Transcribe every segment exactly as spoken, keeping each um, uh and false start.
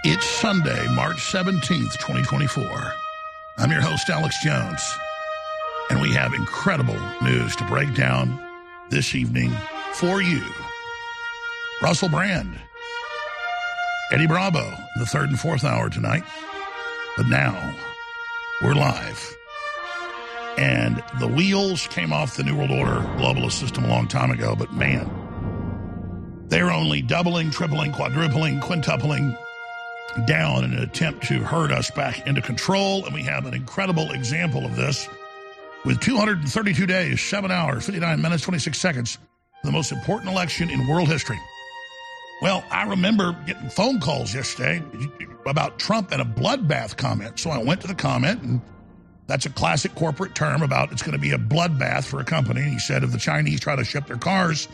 It's Sunday, March seventeenth, twenty twenty-four. I'm your host, Alex Jones, and we have incredible news to break down this evening for you. Russell Brand, Eddie Bravo, in the third and fourth hour tonight. But now, we're live. And the wheels came off the New World Order globalist system a long time ago, but man, they're only doubling, tripling, quadrupling, quintupling down in an attempt to herd us back into control. And we have an incredible example of this with two hundred thirty-two days, seven hours, fifty-nine minutes, twenty-six seconds, the most important election in world history. Well, I remember getting phone calls yesterday about Trump and a bloodbath comment. So I went to the comment, and that's a classic corporate term about it's going to be a bloodbath for a company. And he said if the Chinese try to ship their cars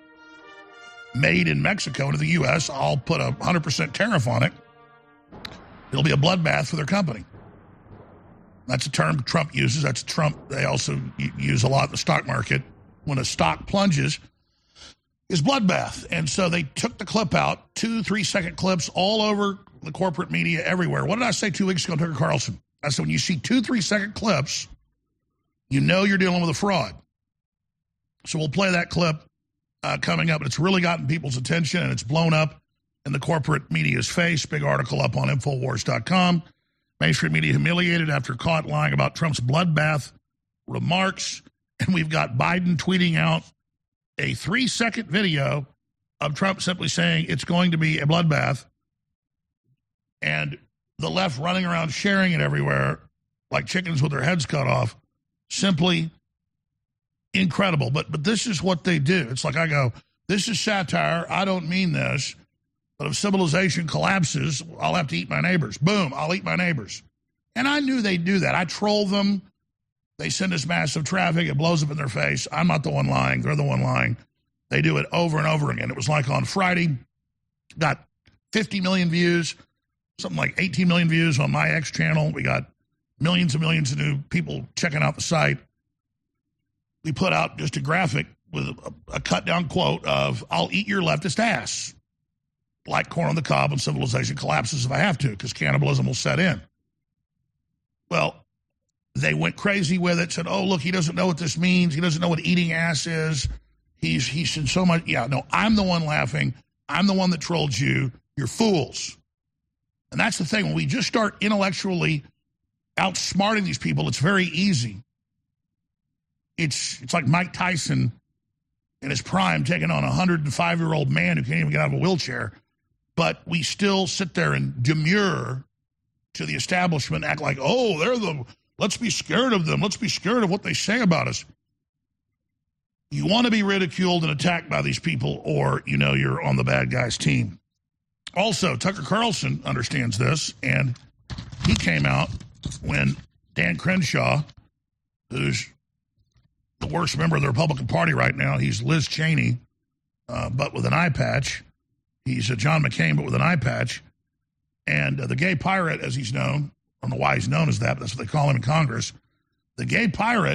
made in Mexico to the U S, I'll put a one hundred percent tariff on it. It'll be a bloodbath for their company. That's a term Trump uses. That's Trump. They also use a lot in the stock market. When a stock plunges, is bloodbath. And so they took the clip out, two, three-second clips all over the corporate media everywhere. What did I say two weeks ago, Tucker Carlson? I said when you see two, three-second clips, you know you're dealing with a fraud. So we'll play that clip uh, coming up. It's really gotten people's attention, and it's blown up in the corporate media's face. Big article up on Infowars dot com. Mainstream media humiliated after caught lying about Trump's bloodbath remarks. And we've got Biden tweeting out a three-second video of Trump simply saying it's going to be a bloodbath. And the left running around sharing it everywhere like chickens with their heads cut off. Simply incredible. But, but this is what they do. It's like I go, this is satire. I don't mean this. But if civilization collapses, I'll have to eat my neighbors. Boom, I'll eat my neighbors. And I knew they'd do that. I troll them. They send us massive traffic. It blows up in their face. I'm not the one lying. They're the one lying. They do it over and over again. It was like on Friday, got fifty million views, something like eighteen million views on my X channel. We got millions and millions of new people checking out the site. We put out just a graphic with a, a cut-down quote of, I'll eat your leftist ass. Like corn on the cob when civilization collapses if I have to, because cannibalism will set in. Well, they went crazy with it, said, oh, look, he doesn't know what this means. He doesn't know what eating ass is. He's he's in so much. Yeah, no, I'm the one laughing. I'm the one that trolled you. You're fools. And that's the thing. When we just start intellectually outsmarting these people, it's very easy. It's it's like Mike Tyson in his prime taking on a one hundred five-year-old man who can't even get out of a wheelchair. But we still sit there and demur to the establishment, act like, oh, they're the, let's be scared of them. Let's be scared of what they say about us. You want to be ridiculed and attacked by these people, or, you know, you're on the bad guy's team. Also, Tucker Carlson understands this, and he came out when Dan Crenshaw, who's the worst member of the Republican Party right now, he's Liz Cheney, uh, but with an eye patch. He's a John McCain, but with an eye patch. And uh, the gay pirate, as he's known, I don't know why he's known as that, but that's what they call him in Congress. The gay pirate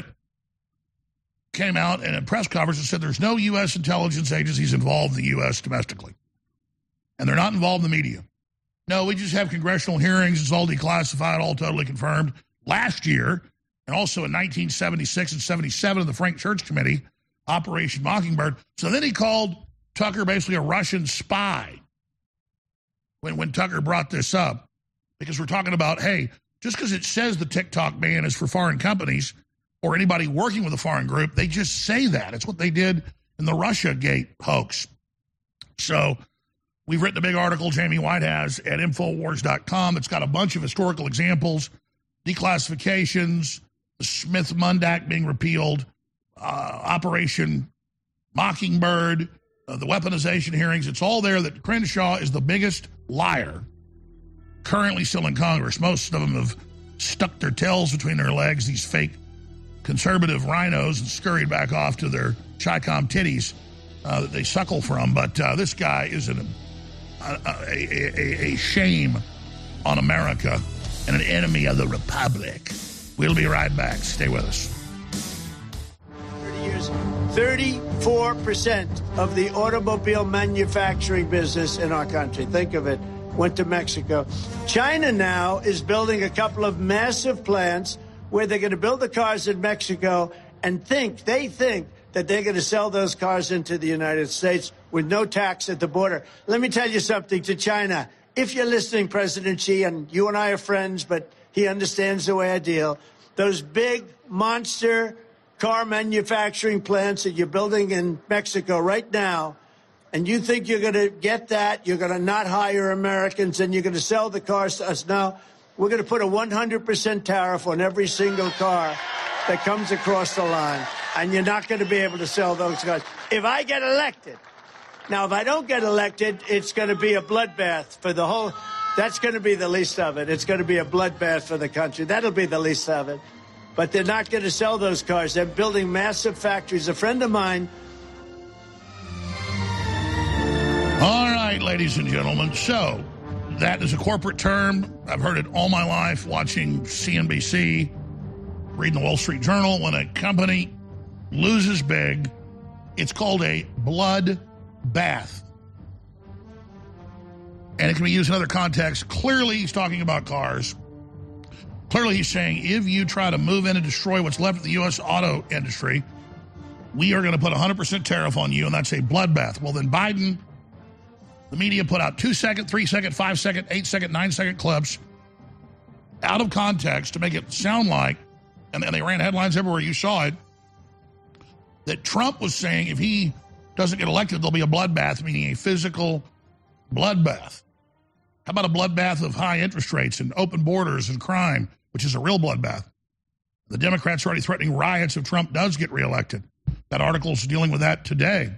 came out in a press conference and said there's no U S intelligence agencies involved in the U S domestically. And they're not involved in the media. No, we just have congressional hearings. It's all declassified, all totally confirmed. Last year, and also in nineteen seventy-six and seventy-seven of the Frank Church Committee, Operation Mockingbird. So then he called Tucker basically a Russian spy when, when Tucker brought this up, because we're talking about, hey, just because it says the TikTok ban is for foreign companies or anybody working with a foreign group, they just say that. It's what they did in the Russiagate hoax. So we've written a big article, Jamie White has, at Infowars dot com. It's got a bunch of historical examples, declassifications, the Smith-Mundt being repealed, uh, Operation Mockingbird, Uh, the weaponization hearings. It's all there that Crenshaw is the biggest liar currently still in Congress. Most of them have stuck their tails between their legs, these fake conservative rhinos, and scurried back off to their Chi-Com titties uh, that they suckle from. But uh, this guy is an, a, a, a, a shame on America and an enemy of the Republic. We'll be right back. Stay with us. thirty years, thirty-four percent of the automobile manufacturing business in our country. Think of it. went to Mexico. China now is building a couple of massive plants where they're going to build the cars in Mexico and think, they think that they're going to sell those cars into the United States with no tax at the border. Let me tell you something to China. If you're listening, President Xi, and you and I are friends, but he understands the way I deal, those big monster car manufacturing plants that you're building in Mexico right now, and you think you're going to get that, you're going to not hire Americans, and you're going to sell the cars to us. No, we're going to put a one hundred percent tariff on every single car that comes across the line, and you're not going to be able to sell those cars. If I get elected, now, if I don't get elected, it's going to be a bloodbath for the whole, that's going to be the least of it. It's going to be a bloodbath for the country. That'll be the least of it. But they're not going to sell those cars. They're building massive factories. A friend of mine. All right, ladies and gentlemen. So that is a corporate term. I've heard it all my life watching C N B C, reading the Wall Street Journal. When a company loses big, it's called a blood bath. And it can be used in other contexts. Clearly, he's talking about cars. Clearly, he's saying, if you try to move in and destroy what's left of the U S auto industry, we are going to put a one hundred percent tariff on you, and that's a bloodbath. Well, then Biden, the media put out two-second, three-second, five-second, eight-second, nine-second clips out of context to make it sound like, and, and they ran headlines everywhere, you saw it, that Trump was saying if he doesn't get elected, there'll be a bloodbath, meaning a physical bloodbath. How about a bloodbath of high interest rates and open borders and crime, which is a real bloodbath? The Democrats are already threatening riots if Trump does get reelected. That article's dealing with that today.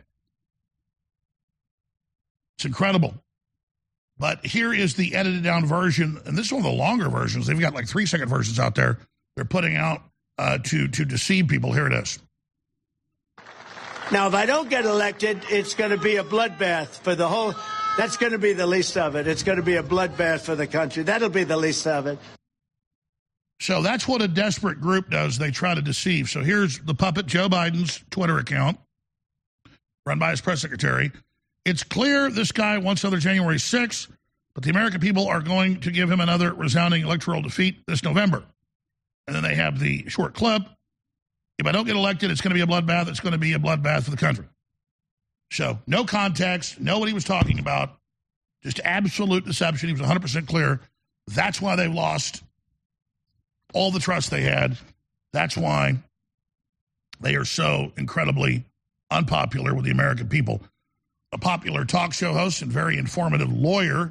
It's incredible. But here is the edited down version, and this is one of the longer versions. They've got like three-second versions out there they're putting out uh, to, to deceive people. Here it is. Now, if I don't get elected, it's going to be a bloodbath for the whole... That's going to be the least of it. It's going to be a bloodbath for the country. That'll be the least of it. So that's what a desperate group does. They try to deceive. So here's the puppet Joe Biden's Twitter account, run by his press secretary. It's clear this guy wants another January sixth, but the American people are going to give him another resounding electoral defeat this November. And then they have the short clip. If I don't get elected, it's going to be a bloodbath. It's going to be a bloodbath for the country. So no context, know what he was talking about, just absolute deception. He was one hundred percent clear. That's why they've lost all the trust they had. That's why they are so incredibly unpopular with the American people. A popular talk show host and very informative lawyer,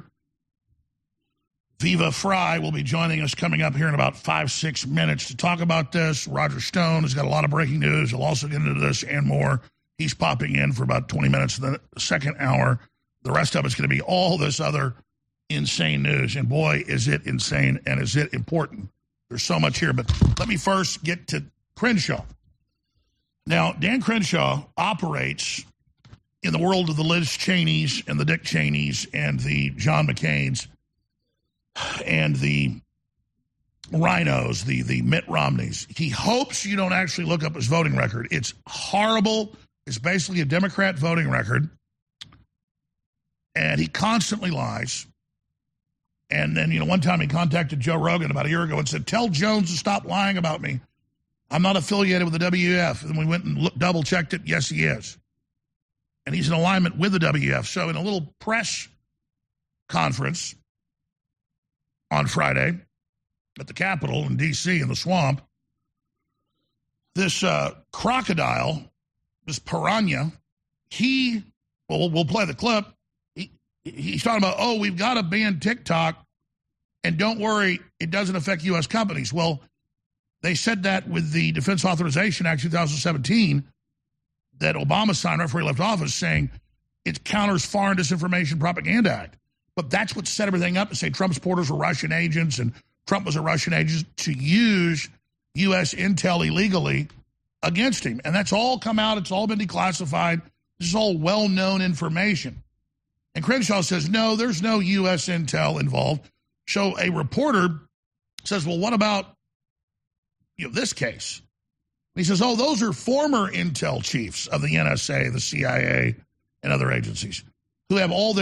Viva Fry, will be joining us coming up here in about five, six minutes to talk about this. Roger Stone has got a lot of breaking news. He'll also get into this and more. He's popping in for about twenty minutes in the second hour. The rest of it's going to be all this other insane news. And boy, is it insane and is it important. There's so much here. But let me first get to Crenshaw. Now, Dan Crenshaw operates in the world of the Liz Cheneys and the Dick Cheneys and the John McCains and the Rhinos, the, the Mitt Romneys. He hopes you don't actually look up his voting record. It's horrible. It's basically a Democrat voting record. And he constantly lies. And then, you know, one time he contacted Joe Rogan about a year ago and said, tell Jones to stop lying about me. I'm not affiliated with the W F. And we went and look, double-checked it. Yes, he is. And he's in alignment with the W F. So in a little press conference on Friday at the Capitol in D C in the swamp, this uh, crocodile, this piranha, he, well, we'll play the clip. He, he's talking about, oh, we've got to ban TikTok, and don't worry, it doesn't affect U S companies. Well, they said that with the Defense Authorization Act two thousand seventeen that Obama signed right before he left office, saying it counters Foreign Disinformation Propaganda Act. But that's what set everything up to say Trump supporters were Russian agents and Trump was a Russian agent to use U S intel illegally against him. And that's all come out. It's all been declassified. This is all well-known information. And Crenshaw says, no, there's no U S intel involved. So a reporter says, well, what about you know, this case? And he says, oh, those are former intel chiefs of the N S A, the C I A, and other agencies who have all their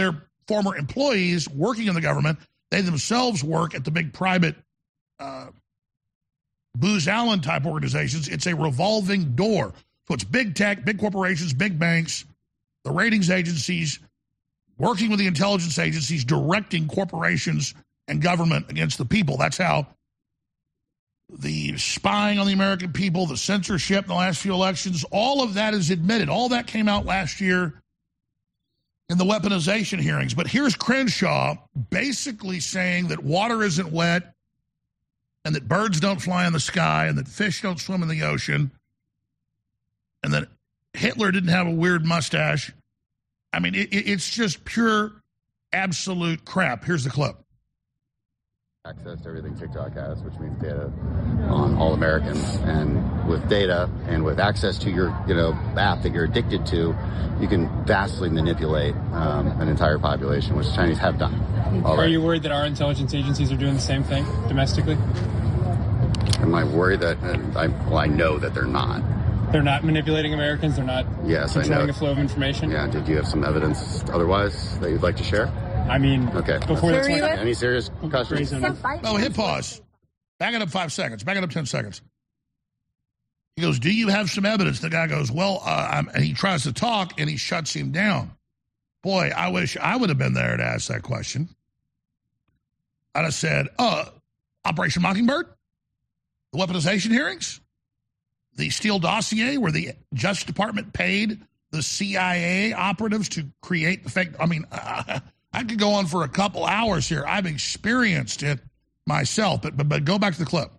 former employees working in the government. They themselves work at the big private uh, Booz Allen type organizations. It's a revolving door. So it's big tech, big corporations, big banks, the ratings agencies, working with the intelligence agencies, directing corporations and government against the people. That's how the spying on the American people, the censorship in the last few elections, all of that is admitted. All that came out last year in the weaponization hearings. But here's Crenshaw basically saying that water isn't wet and that birds don't fly in the sky and that fish don't swim in the ocean and that Hitler didn't have a weird mustache. I mean, it, it's just pure, absolute crap. Here's the clip. Access to everything TikTok has, which means data on all Americans. And with data and with access to your, you know, app that you're addicted to, you can vastly manipulate um, an entire population, which the Chinese have done already. Are you worried that our intelligence agencies are doing the same thing domestically? Am I worried that, uh, I, well, I know that they're not. They're not manipulating Americans? They're not yes, controlling I know. the flow of information? Yeah, did you have some evidence otherwise that you'd like to share? I mean, okay. Before the twenty- Any serious questions? Oh, hit pause. Back it up five seconds. Back it up ten seconds. He goes, do you have some evidence? The guy goes, well, uh, I'm, and he tries to talk, and he shuts him down. Boy, I wish I would have been there to ask that question. I'd have said, uh, Operation Mockingbird? The weaponization hearings? The Steele dossier where the Justice Department paid the C I A operatives to create the fake? I mean, uh, I could go on for a couple hours here. I've experienced it myself, but, but but go back to the clip.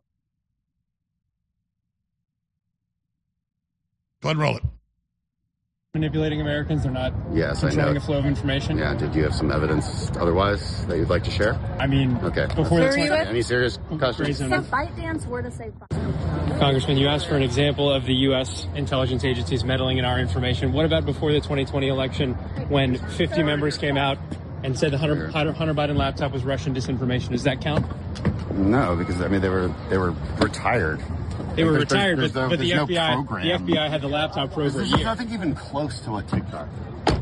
Go ahead and roll it. Manipulating Americans, they're not yes, controlling I know. the flow of information? Yeah, did you have some evidence otherwise that you'd like to share? I mean, okay. Before the twenty- Any serious questions? So ByteDance were to say... Congressman, you asked for an example of the U S intelligence agencies meddling in our information. What about before the twenty twenty election when fifty members came out and said the Hunter, Hunter Biden laptop was Russian disinformation? Does that count? No, because, I mean, they were they were retired. They were there's, retired, there's, but, there's but the no F B I program. the F B I had the laptop for over a There's year. nothing even close to what TikTok is.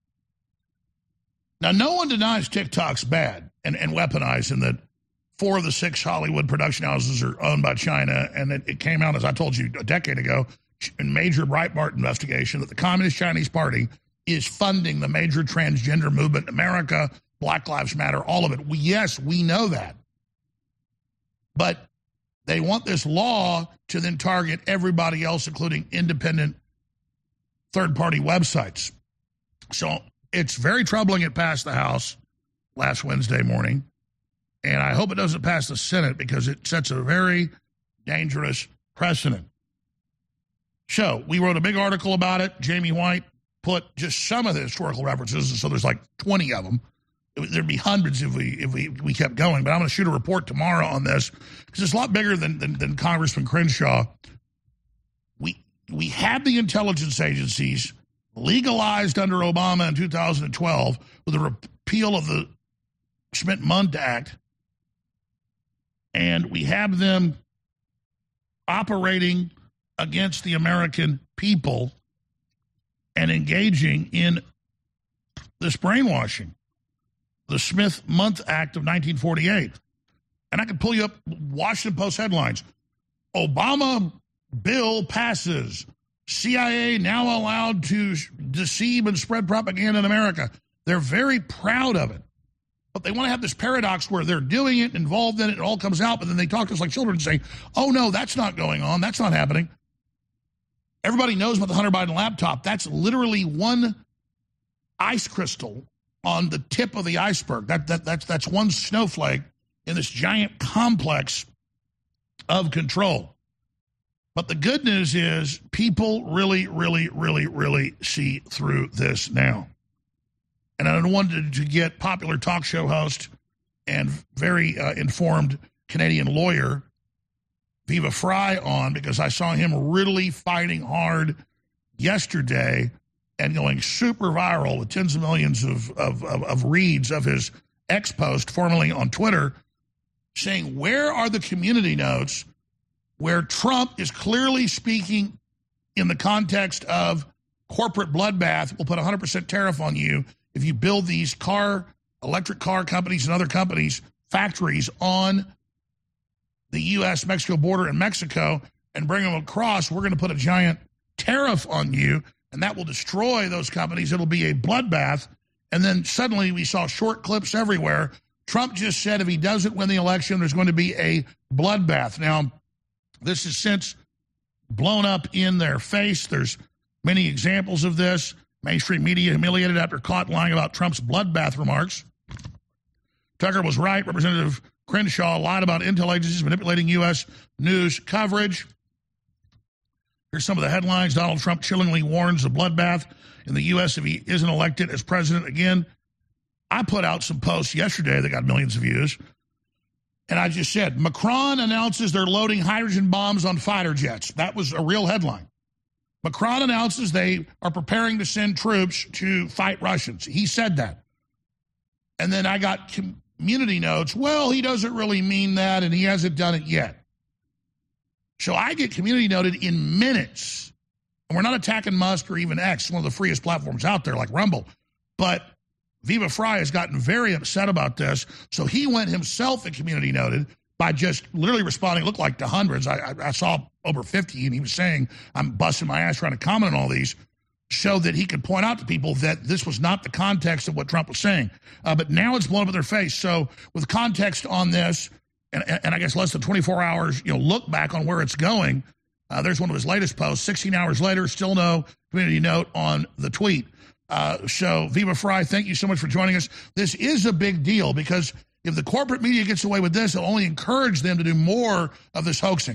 Now, no one denies TikTok's bad and, and weaponized, and that four of the six Hollywood production houses are owned by China, and it, it came out, as I told you a decade ago, in major Breitbart investigation that the Communist Chinese Party is funding the major transgender movement in America, Black Lives Matter, all of it. We, yes, we know that. But they want this law to then target everybody else, including independent third-party websites. So it's very troubling it passed the House last Wednesday morning, and I hope it doesn't pass the Senate because it sets a very dangerous precedent. So we wrote a big article about it. Jamie White put just some of the historical references, and so there's like twenty of them. There'd be hundreds if we if we, we kept going, but I'm going to shoot a report tomorrow on this because it's a lot bigger than, than, than Congressman Crenshaw. We, we had the intelligence agencies legalized under Obama in two thousand twelve with the repeal of the Schmidt-Mundt Act, and we have them operating against the American people and engaging in this brainwashing. The Smith-Mundt Act of nineteen forty-eight. And I can pull you up Washington Post headlines. Obama bill passes. C I A now allowed to deceive and spread propaganda in America. They're very proud of it. But they want to have this paradox where they're doing it, involved in it, it all comes out, but then they talk to us like children and say, oh, no, that's not going on. That's not happening. Everybody knows about the Hunter Biden laptop. That's literally one ice crystal on the tip of the iceberg. That, that that's that's one snowflake in this giant complex of control. But the good news is people really, really, really, really see through this now. And I wanted to get popular talk show host and very uh, informed Canadian lawyer Viva Fry on because I saw him really fighting hard yesterday and going super viral with tens of millions of, of, of, of reads of his X post, formerly on Twitter, saying, where are the community notes where Trump is clearly speaking in the context of corporate bloodbath, we'll put one hundred percent tariff on you if you build these car, electric car companies and other companies, factories on the U S Mexico border in Mexico and bring them across, we're going to put a giant tariff on you, and that will destroy those companies. It'll be a bloodbath. And then suddenly we saw short clips everywhere. Trump just said if he doesn't win the election, there's going to be a bloodbath. Now, this has since blown up in their face. There's many examples of this. Mainstream media humiliated after caught lying about Trump's bloodbath remarks. Tucker was right. Representative Crenshaw lied about intel agencies manipulating U S news coverage. Here's some of the headlines. Donald Trump chillingly warns of bloodbath in the U S if he isn't elected as president again. I put out some posts yesterday that got millions of views. And I just said, Macron announces they're loading hydrogen bombs on fighter jets. That was a real headline. Macron announces they are preparing to send troops to fight Russians. He said that. And then I got community notes. Well, he doesn't really mean that, and he hasn't done it yet. So I get community noted in minutes. And we're not attacking Musk or even X, one of the freest platforms out there like Rumble. But Viva Frei has gotten very upset about this. So he went himself and community noted by just literally responding, looked like to hundreds. I, I, I saw over fifty, and he was saying, I'm busting my ass trying to comment on all these, so that he could point out to people that this was not the context of what Trump was saying. Uh, but now it's blown up in their face. So with context on this, and, and I guess less than twenty-four hours, you know, look back on where it's going, uh, there's one of his latest posts. sixteen hours later, still no community note on the tweet. Uh, so Viva Frei, thank you so much for joining us. This is a big deal because if the corporate media gets away with this, it'll only encourage them to do more of this hoaxing.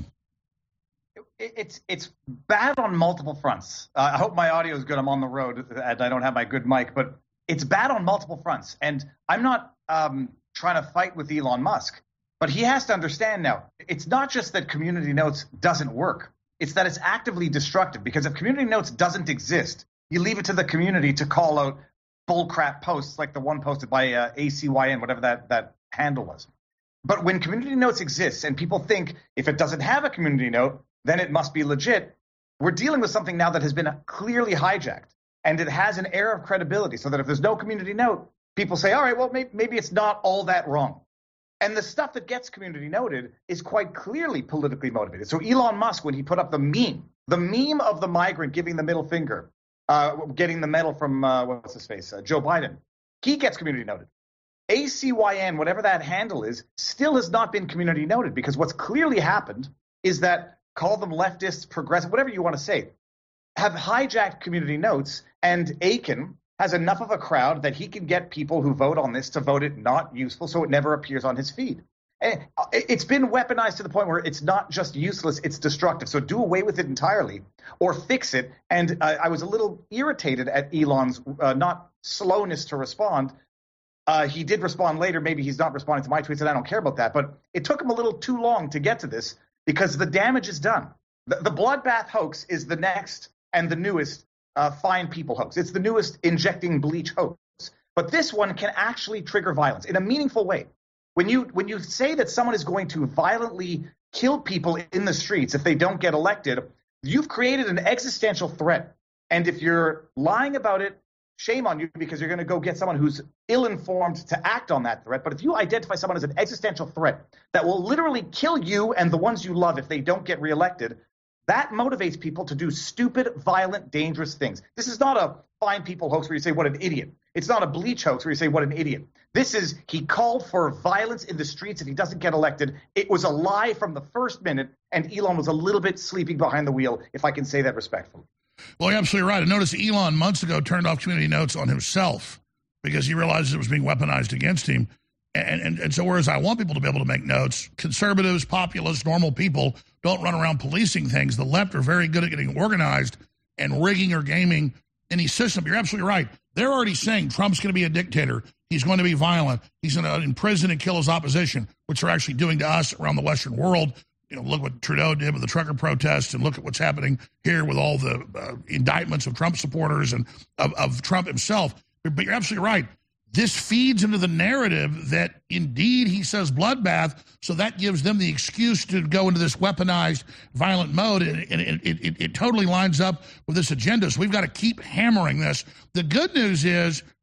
It's it's bad on multiple fronts. Uh, I hope my audio is good. I'm on the road and I don't have my good mic, but it's bad on multiple fronts. And I'm not um, trying to fight with Elon Musk, but he has to understand now, it's not just that community notes doesn't work. It's that it's actively destructive, because if community notes doesn't exist, you leave it to the community to call out bullcrap posts like the one posted by uh, A C Y N, whatever that, that handle was. But when community notes exist and people think if it doesn't have a community note, then it must be legit, we're dealing with something now that has been clearly hijacked, and it has an air of credibility, so that if there's no community note, people say, all right, well, maybe, maybe it's not all that wrong. And the stuff that gets community noted is quite clearly politically motivated. So Elon Musk, when he put up the meme, the meme of the migrant giving the middle finger, uh, getting the medal from, uh, what's his face, uh, Joe Biden, he gets community noted. A C Y N, whatever that handle is, still has not been community noted, because what's clearly happened is that, call them leftists, progressive, whatever you want to say, have hijacked community notes, and Aiken has enough of a crowd that he can get people who vote on this to vote it not useful, so it never appears on his feed. And it's been weaponized to the point where it's not just useless, it's destructive. So do away with it entirely or fix it. And uh, I was a little irritated at Elon's uh, not slowness to respond. Uh, he did respond later. Maybe he's not responding to my tweets, and I don't care about that. But it took him a little too long to get to this, because the damage is done. The, the bloodbath hoax is the next and the newest uh, fine people hoax. It's the newest injecting bleach hoax. But this one can actually trigger violence in a meaningful way. When you when you say that someone is going to violently kill people in the streets if they don't get elected, you've created an existential threat. And if you're lying about it, shame on you, because you're going to go get someone who's ill-informed to act on that threat. But if you identify someone as an existential threat that will literally kill you and the ones you love if they don't get reelected, that motivates people to do stupid, violent, dangerous things. This is not a fine people hoax where you say, what an idiot. It's not a bleach hoax where you say, what an idiot. This is, he called for violence in the streets if he doesn't get elected. It was a lie from the first minute, and Elon was a little bit sleeping behind the wheel, if I can say that respectfully. Well, you're absolutely right. I noticed Elon months ago turned off community notes on himself because he realized it was being weaponized against him. And, and, and so whereas I want people to be able to make notes, conservatives, populists, normal people don't run around policing things. The left are very good at getting organized and rigging or gaming any system. You're absolutely right. They're already saying Trump's going to be a dictator. He's going to be violent. He's going to imprison and kill his opposition, which they're actually doing to us around the Western world. You know, look what Trudeau did with the trucker protests, and look at what's happening here with all the uh, indictments of Trump supporters and of, of Trump himself. But you're absolutely right. This feeds into the narrative that indeed he says bloodbath, so that gives them the excuse to go into this weaponized violent mode, and, and it, it, it, it totally lines up with this agenda. So we've got to keep hammering this. The good news is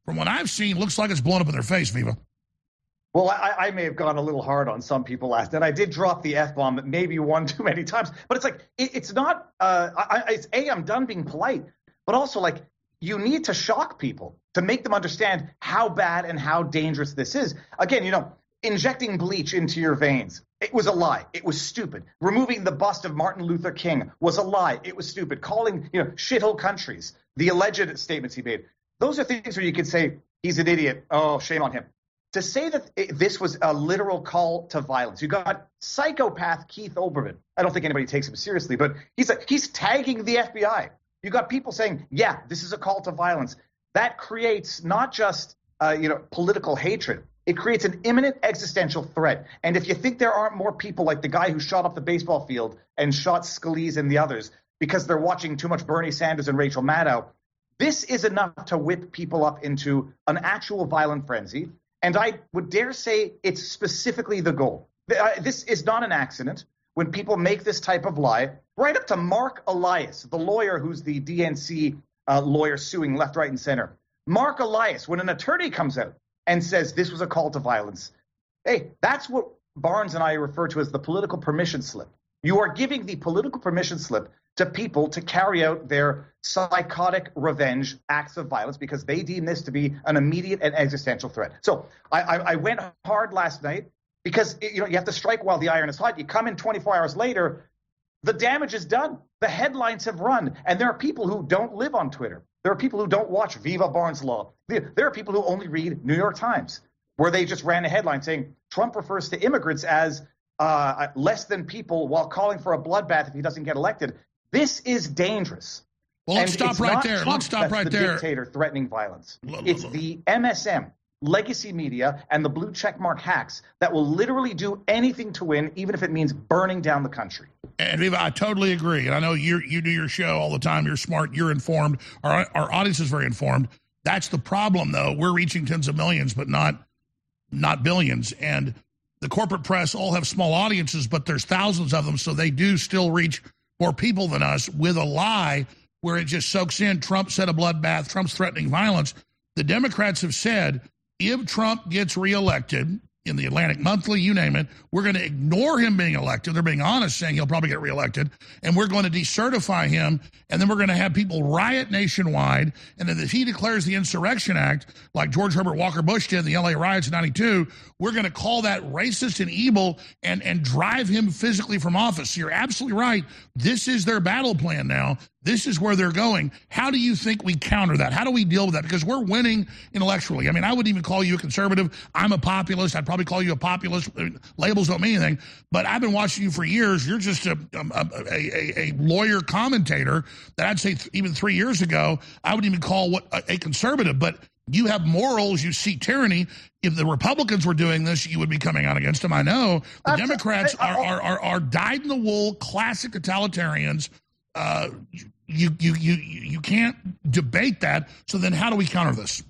from what I've seen, looks like it's blown up in their face, Viva. Well, I, I may have gone a little hard on some people last night. I did drop the F-bomb maybe one too many times. But it's like, it, it's not, uh, I, it's A, I'm done being polite. But also, like, you need to shock people to make them understand how bad and how dangerous this is. Again, you know, injecting bleach into your veins, it was a lie. It was stupid. Removing the bust of Martin Luther King was a lie. It was stupid. Calling, you know, shithole countries, the alleged statements he made. Those are things where you could say, he's an idiot. Oh, shame on him. To say that it, this was a literal call to violence. You got psychopath Keith Olbermann. I don't think anybody takes him seriously, but he's a, he's tagging the F B I. You got people saying, yeah, this is a call to violence. That creates not just uh, you know political hatred. It creates an imminent existential threat. And if you think there aren't more people like the guy who shot up the baseball field and shot Scalise and the others because they're watching too much Bernie Sanders and Rachel Maddow, this is enough to whip people up into an actual violent frenzy. And I would dare say it's specifically the goal. This is not an accident when people make this type of lie, right up to Mark Elias, the lawyer who's the D N C uh, lawyer suing left, right, and center. Mark Elias, when an attorney comes out and says this was a call to violence, hey, that's what Barnes and I refer to as the political permission slip. You are giving the political permission slip to people to carry out their psychotic revenge acts of violence because they deem this to be an immediate and existential threat. So I, I, I went hard last night because you know you have to strike while the iron is hot. You come in twenty-four hours later, the damage is done. The headlines have run, and there are people who don't live on Twitter. There are people who don't watch Viva Barnes Law. There are people who only read New York Times, where they just ran a headline saying Trump refers to immigrants as uh, less than people while calling for a bloodbath if he doesn't get elected. This is dangerous. Well, let's and stop right there. Trump Let's stop right the there. Dictator threatening violence. It's the M S M, legacy media, and the blue checkmark hacks that will literally do anything to win, even if it means burning down the country. And Viva, I totally agree. And I know you you do your show all the time. You're smart. You're informed. Our our audience is very informed. That's the problem, though. We're reaching tens of millions, but not not billions. And the corporate press all have small audiences, but there's thousands of them, so they do still reach more people than us with a lie where it just soaks in. Trump said a bloodbath. Trump's threatening violence. The Democrats have said if Trump gets reelected in the Atlantic Monthly, you name it, we're going to ignore him being elected. They're being honest, saying he'll probably get reelected, and we're going to decertify him, and then we're going to have people riot nationwide, and then if he declares the Insurrection Act, like George Herbert Walker Bush did in the L A riots in ninety-two, we're going to call that racist and evil and, and drive him physically from office. So you're absolutely right. This is their battle plan now. This is where they're going. How do you think we counter that? How do we deal with that? Because we're winning intellectually. I mean, I wouldn't even call you a conservative. I'm a populist. I'd probably call you a populist. Labels don't mean anything. But I've been watching you for years. You're just a, a, a, a lawyer commentator that I'd say th- even three years ago, I wouldn't even call what a, a conservative. But you have morals. You see tyranny. If the Republicans were doing this, you would be coming out against them. I know. The Absolutely. Democrats are, are, are, are dyed-in-the-wool, classic totalitarians. Uh, you, you, you, you can't debate that. So then how do we counter this?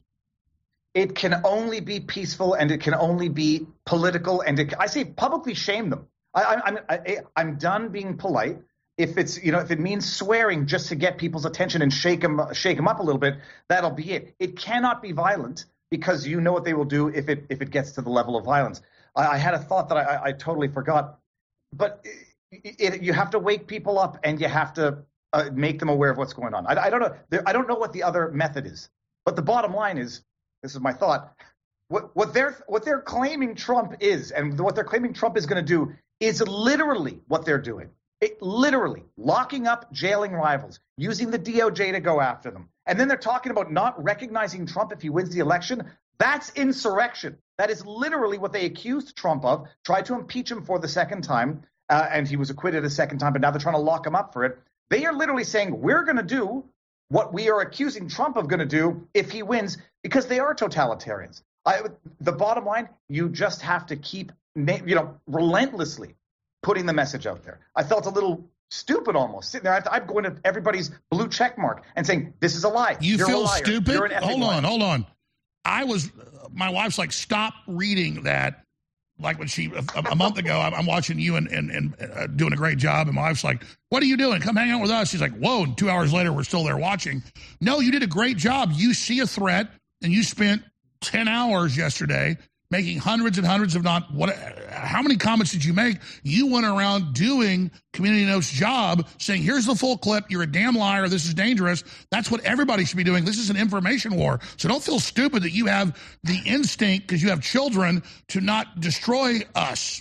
It can only be peaceful, and it can only be political. And it, I say publicly shame them. I, I, I'm I, I'm done being polite. If it's you know if it means swearing just to get people's attention and shake them shake them up a little bit, that'll be it. It cannot be violent because you know what they will do if it if it gets to the level of violence. I, I had a thought that I, I totally forgot, but it, it, you have to wake people up and you have to uh, make them aware of what's going on. I, I don't know. I don't know what the other method is, but the bottom line is. This is my thought. What, what they're what they're claiming Trump is, and what they're claiming Trump is going to do, is literally what they're doing. It, literally locking up, jailing rivals, using the D O J to go after them, and then they're talking about not recognizing Trump if he wins the election. That's insurrection. That is literally what they accused Trump of. Tried to impeach him for the second time, uh, and he was acquitted a second time. But now they're trying to lock him up for it. They are literally saying we're going to do what we are accusing Trump of going to do if he wins, because they are totalitarians. I, the bottom line, you just have to keep, you know, relentlessly putting the message out there. I felt a little stupid almost sitting there. I'm going to everybody's blue check mark and saying, this is a lie. You You're feel a liar. stupid? You're an hold on, liar. hold on. I was, my wife's like, stop reading that. Like when she, a, a month ago, I'm, I'm watching you and, and, and uh, doing a great job. And my wife's like, what are you doing? Come hang out with us. She's like, whoa. And two hours later, we're still there watching. No, you did a great job. You see a threat. and you spent ten hours yesterday making hundreds and hundreds of not, what? How many comments did you make? You went around doing Community Note's job, saying, here's the full clip, you're a damn liar, this is dangerous. That's what everybody should be doing. This is an information war. So don't feel stupid that you have the instinct, because you have children, to not destroy us.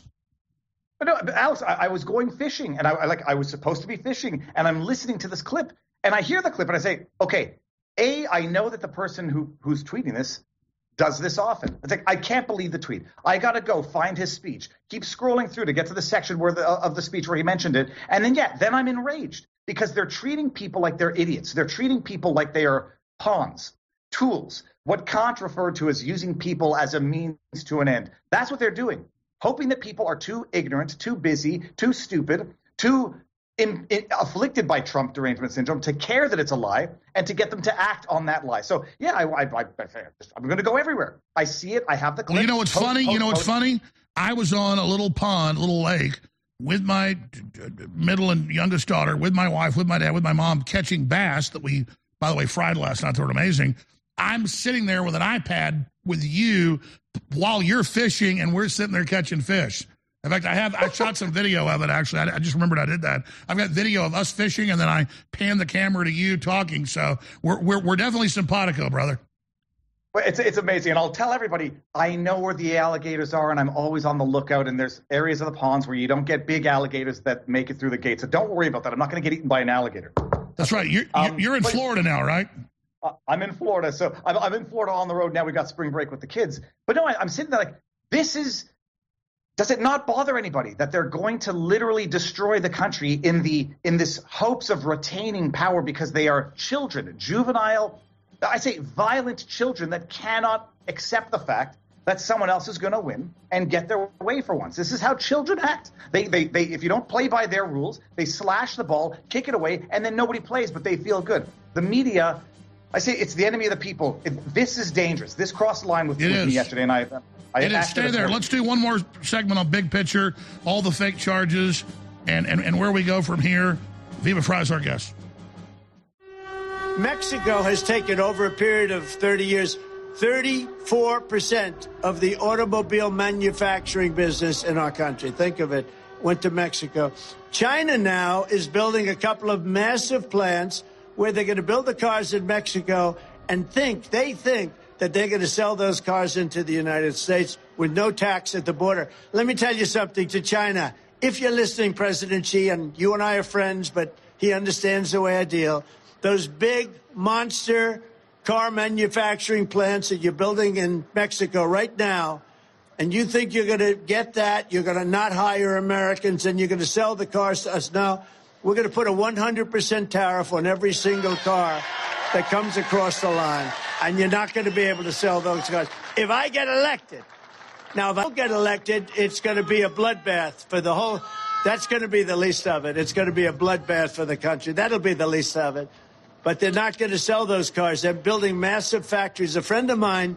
But no, but Alex, I, I was going fishing, and I, I like I was supposed to be fishing, and I'm listening to this clip, and I hear the clip, and I say, okay, A, I know that the person who who's tweeting this does this often. It's like, I can't believe the tweet. I got to go find his speech. Keep scrolling through to get to the section where the, of the speech where he mentioned it. And then, yeah, then I'm enraged because they're treating people like they're idiots. They're treating people like they are pawns, tools, what Kant referred to as using people as a means to an end. That's what they're doing, hoping that people are too ignorant, too busy, too stupid, too In, in, afflicted by Trump derangement syndrome to care that it's a lie and to get them to act on that lie. So, yeah, I, I, I, I'm going to go everywhere. I see it. I have the clip. Well, you know what's post, funny? Post, you know what's post. funny? I was on a little pond, a little lake, with my middle and youngest daughter, with my wife, with my dad, with my mom, catching bass that we, by the way, fried last night. They were amazing. I'm sitting there with an iPad with you while you're fishing, and we're sitting there catching fish. In fact, I have I shot some video of it, actually. I, I just remembered I did that. I've got video of us fishing, and then I pan the camera to you talking. So we're we're, we're definitely simpatico, brother. Well, it's it's amazing, and I'll tell everybody, I know where the alligators are, and I'm always on the lookout, and there's areas of the ponds where you don't get big alligators that make it through the gate. So don't worry about that. I'm not going to get eaten by an alligator. That's right. You're, um, you're in Florida now, right? I'm in Florida. So I'm, I'm in Florida on the road now. We've got spring break with the kids. But no, I, I'm sitting there like, this is... Does it not bother anybody that they're going to literally destroy the country in the in this hopes of retaining power because they are children, juvenile, I say violent children that cannot accept the fact that someone else is going to win and get their way for once. This is how children act. They, they, they, if you don't play by their rules, they slash the ball, kick it away, and then nobody plays, but they feel good. The media, I say it's the enemy of the people. It, this is dangerous. This crossed the line with, with me yesterday, and I... I it is. Stay there. Let's do one more segment on Big Picture, all the fake charges, and, and, and where we go from here. Viva Frey's our guest. Mexico has taken, over a period of thirty years, thirty-four percent of the automobile manufacturing business in our country. Think of it. Went to Mexico. China now is building a couple of massive plants where they're going to build the cars in Mexico and think, they think, that they're going to sell those cars into the United States with no tax at the border. Let me tell you something to China. If you're listening, President Xi, and you and I are friends, but he understands the way I deal, those big monster car manufacturing plants that you're building in Mexico right now, and you think you're going to get that, you're going to not hire Americans, and you're going to sell the cars to us. No, we're going to put a one hundred percent tariff on every single car that comes across the line, and you're not going to be able to sell those cars. If I get elected, now if I don't get elected, it's going to be a bloodbath for the whole, that's going to be the least of it. It's going to be a bloodbath for the country. That'll be the least of it. But they're not going to sell those cars. They're building massive factories. A friend of mine.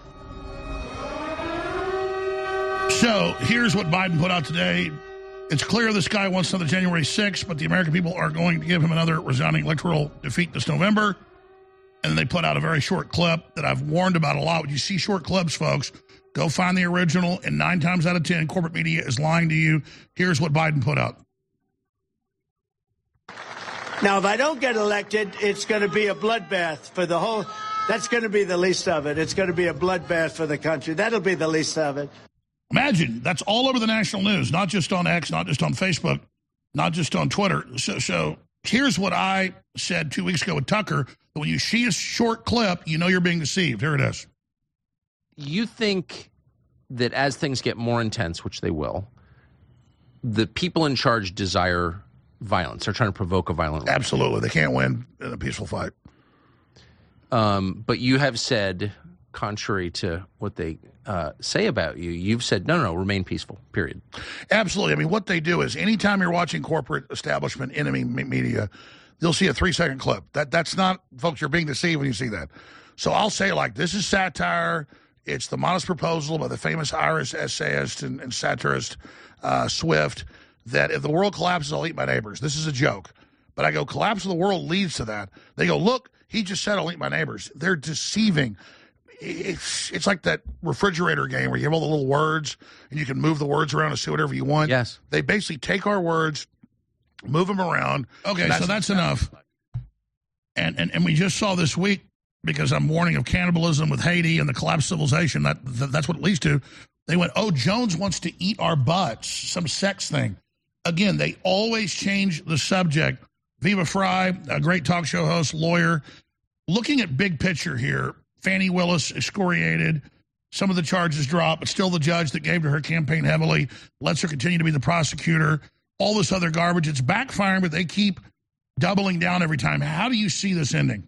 So here's what Biden put out today. It's clear this guy wants another January sixth, but the American people are going to give him another resounding electoral defeat this November. And they put out a very short clip that I've warned about a lot. When you see short clips, folks, go find the original, and nine times out of ten, corporate media is lying to you. Here's what Biden put out. Now, if I don't get elected, it's going to be a bloodbath for the whole, that's going to be the least of it. It's going to be a bloodbath for the country. That'll be the least of it. Imagine, that's all over the national news, not just on X, not just on Facebook, not just on Twitter. So, so here's what I said two weeks ago with Tucker. When you see a short clip, you know you're being deceived. Here it is. You think that as things get more intense, which they will, the people in charge desire violence. They're trying to provoke a violent war. Absolutely. They can't win in a peaceful fight. Um, but you have said, contrary to what they uh, say about you, you've said, no, no, no, remain peaceful, period. Absolutely. I mean, what they do is anytime you're watching corporate establishment, enemy media, you'll see a three-second clip. That That's not, folks, you're being deceived when you see that. So I'll say, like, this is satire. It's the modest proposal by the famous Irish essayist and, and satirist uh, Swift that if the world collapses, I'll eat my neighbors. This is a joke. But I go, collapse of the world leads to that. They go, look, he just said I'll eat my neighbors. They're deceiving. it's it's like that refrigerator game where you have all the little words and you can move the words around and say whatever you want. Yes. They basically take our words, move them around. Okay, that's, so that's enough. And, and and we just saw this week, because I'm warning of cannibalism with Haiti and the collapse of civilization, that, that that's what it leads to. They went, oh, Jones wants to eat our butts, some sex thing. Again, they always change the subject. Viva Fry, a great talk show host, lawyer, looking at big picture here. Fannie Willis excoriated, some of the charges dropped, but still the judge that gave to her campaign heavily lets her continue to be the prosecutor. All this other garbage, it's backfiring, but they keep doubling down every time. How do you see this ending?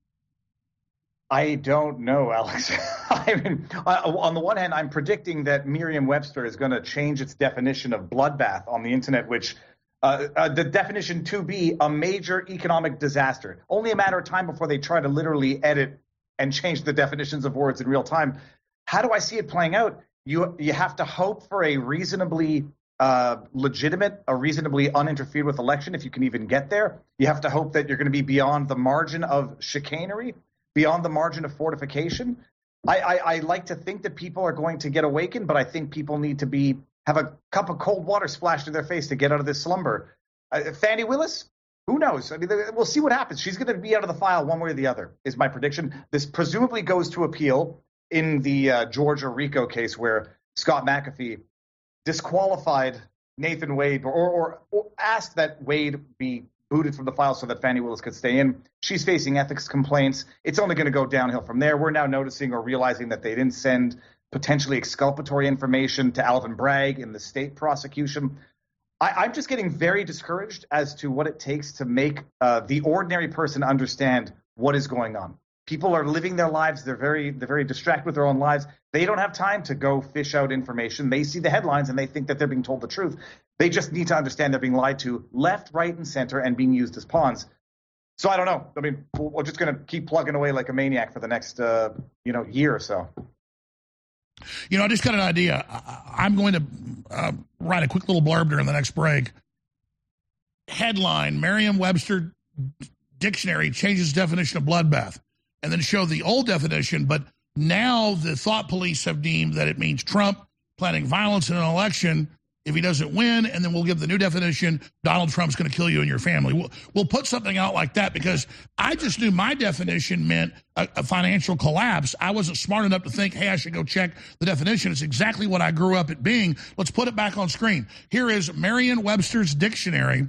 I don't know, Alex. I mean, on the one hand, I'm predicting that Merriam-Webster is going to change its definition of bloodbath on the internet, which uh, uh, the definition to be a major economic disaster. Only a matter of time before they try to literally edit and change the definitions of words in real time. How do I see it playing out? You you have to hope for a reasonably uh, legitimate, a reasonably uninterfered with election, if you can even get there. You have to hope that you're going to be beyond the margin of chicanery, beyond the margin of fortification. I, I, I like to think that people are going to get awakened, but I think people need to be have a cup of cold water splashed in their face to get out of this slumber. Uh, Fannie Willis? Who knows? I mean, we'll see what happens. She's going to be out of the file one way or the other, is my prediction. This presumably goes to appeal in the uh, Georgia RICO case where Scott McAfee disqualified Nathan Wade or, or, or asked that Wade be booted from the file so that Fannie Willis could stay in. She's facing ethics complaints. It's only going to go downhill from there. We're now noticing or realizing that they didn't send potentially exculpatory information to Alvin Bragg in the state prosecution. I, I'm just getting very discouraged as to what it takes to make uh, the ordinary person understand what is going on. People are living their lives. They're very, they're very distracted with their own lives. They don't have time to go fish out information. They see the headlines and they think that they're being told the truth. They just need to understand they're being lied to left, right, and center and being used as pawns. So I don't know. I mean, we're just going to keep plugging away like a maniac for the next, uh, you know, year or so. You know, I just got an idea. I'm going to uh, write a quick little blurb during the next break. Headline, Merriam-Webster Dictionary changes definition of bloodbath. And then show the old definition, but now the thought police have deemed that it means Trump planning violence in an election if he doesn't win, and then we'll give the new definition, Donald Trump's going to kill you and your family. We'll, we'll put something out like that because I just knew my definition meant a, a financial collapse. I wasn't smart enough to think, hey, I should go check the definition. It's exactly what I grew up at being. Let's put it back on screen. Here is Merriam-Webster's Dictionary.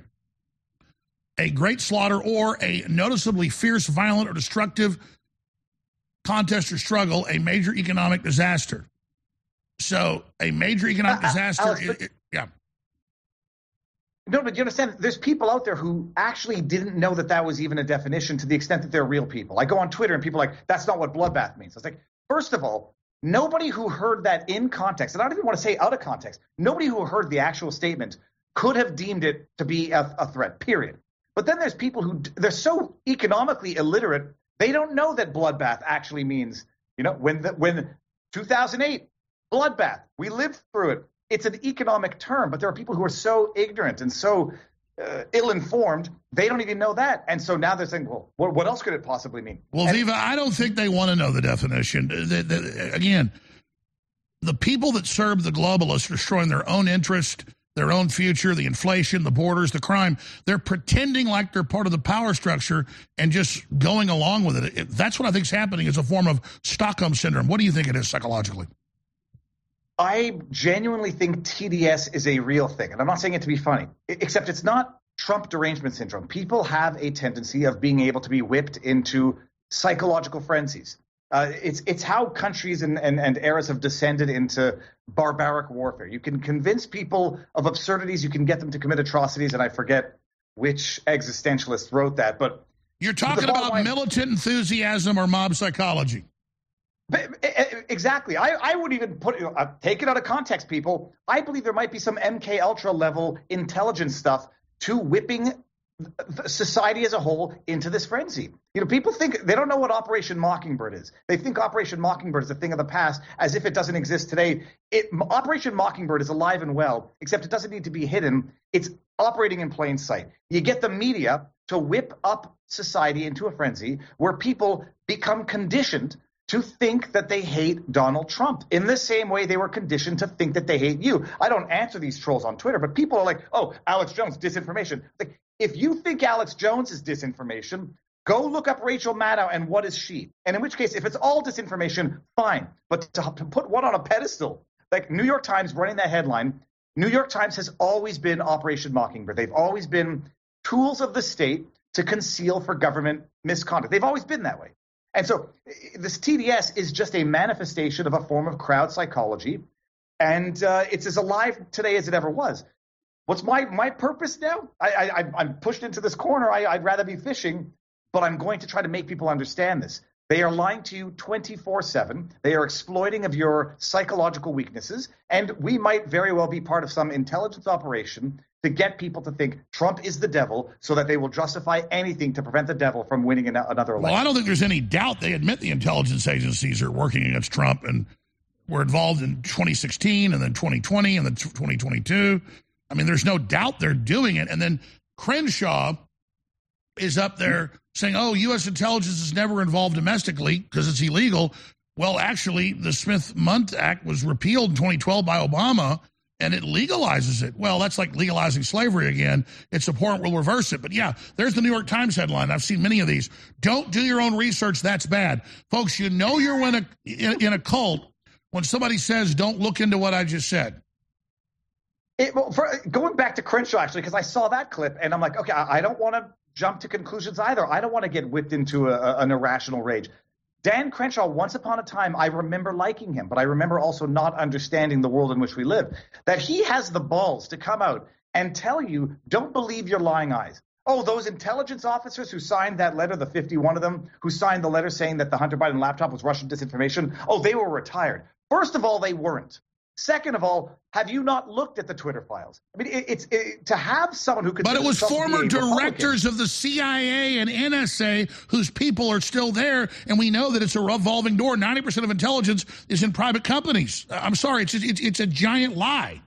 A great slaughter or a noticeably fierce, violent, or destructive contest or struggle, a major economic disaster. So a major economic uh, disaster, Alex, it, it, yeah. No, but you understand, there's people out there who actually didn't know that that was even a definition to the extent that they're real people. I go on Twitter and people are like, that's not what bloodbath means. I was like, first of all, nobody who heard that in context, and I don't even want to say out of context, nobody who heard the actual statement could have deemed it to be a, a threat, period. But then there's people who, they're so economically illiterate, they don't know that bloodbath actually means, you know, when the, when two thousand eight, bloodbath, we lived through it. It's an economic term, but there are people who are so ignorant and so uh, ill-informed, they don't even know that. And so now they're saying, well, what, what else could it possibly mean? Well, and, Viva, I don't think they want to know the definition. The, the, again, the people that serve the globalists are destroying their own interest, their own future, the inflation, the borders, the crime. They're pretending like they're part of the power structure and just going along with it. it that's what I think is happening. Is a form of Stockholm syndrome. What do you think it is psychologically? I genuinely think T D S is a real thing. And I'm not saying it to be funny, except it's not Trump derangement syndrome. People have a tendency of being able to be whipped into psychological frenzies. Uh, it's it's how countries and, and, and eras have descended into barbaric warfare. You can convince people of absurdities. You can get them to commit atrocities. And I forget which existentialist wrote that. But you're talking about line, militant enthusiasm or mob psychology. Exactly. I, I would even put uh, take it out of context, people. I believe there might be some M K Ultra level intelligence stuff to whipping society as a whole into this frenzy. You know, people think they don't know what Operation Mockingbird is. They think Operation Mockingbird is a thing of the past, as if it doesn't exist today. It, Operation Mockingbird is alive and well, except it doesn't need to be hidden. It's operating in plain sight. You get the media to whip up society into a frenzy where people become conditioned to think that they hate Donald Trump in the same way they were conditioned to think that they hate you. I don't answer these trolls on Twitter, but people are like, oh, Alex Jones, disinformation. Like, if you think Alex Jones is disinformation, go look up Rachel Maddow and what is she? And in which case, if it's all disinformation, fine. But to, to put one on a pedestal, like New York Times running that headline, New York Times has always been Operation Mockingbird. They've always been tools of the state to conceal for government misconduct. They've always been that way. And so this T D S is just a manifestation of a form of crowd psychology, and uh, it's as alive today as it ever was. What's my my purpose now? I, I, I'm pushed into this corner. I, I'd rather be fishing, but I'm going to try to make people understand this. They are lying to you twenty-four seven. They are exploiting of your psychological weaknesses, and we might very well be part of some intelligence operation to get people to think Trump is the devil so that they will justify anything to prevent the devil from winning an- another election. Well, I don't think there's any doubt they admit the intelligence agencies are working against Trump and were involved in twenty sixteen and then twenty twenty and then twenty twenty-two. I mean, there's no doubt they're doing it. And then Crenshaw is up there saying, oh, U S intelligence is never involved domestically because it's illegal. Well, actually, the Smith-Mundt Act was repealed in twenty twelve by Obama, and it legalizes it. Well, that's like legalizing slavery again. It's abhorrent. We'll reverse it. But, yeah, there's the New York Times headline. I've seen many of these. Don't do your own research. That's bad. Folks, you know you're in a, in, in a cult when somebody says, don't look into what I just said. It, well, for, going back to Crenshaw, actually, because I saw that clip, and I'm like, okay, I, I don't want to jump to conclusions either. I don't want to get whipped into a, a, an irrational rage. Dan Crenshaw, once upon a time, I remember liking him, but I remember also not understanding the world in which we live. That he has the balls to come out and tell you, don't believe your lying eyes. Oh, those intelligence officers who signed that letter, the fifty-one of them, who signed the letter saying that the Hunter Biden laptop was Russian disinformation, oh, they were retired. First of all, they weren't. Second of all, have you not looked at the Twitter files? I mean, it, it's it, to have someone who could. But it was former directors of the C I A and N S A whose people are still there, and we know that it's a revolving door. ninety percent of intelligence is in private companies. I'm sorry, it's it's, it's a giant lie.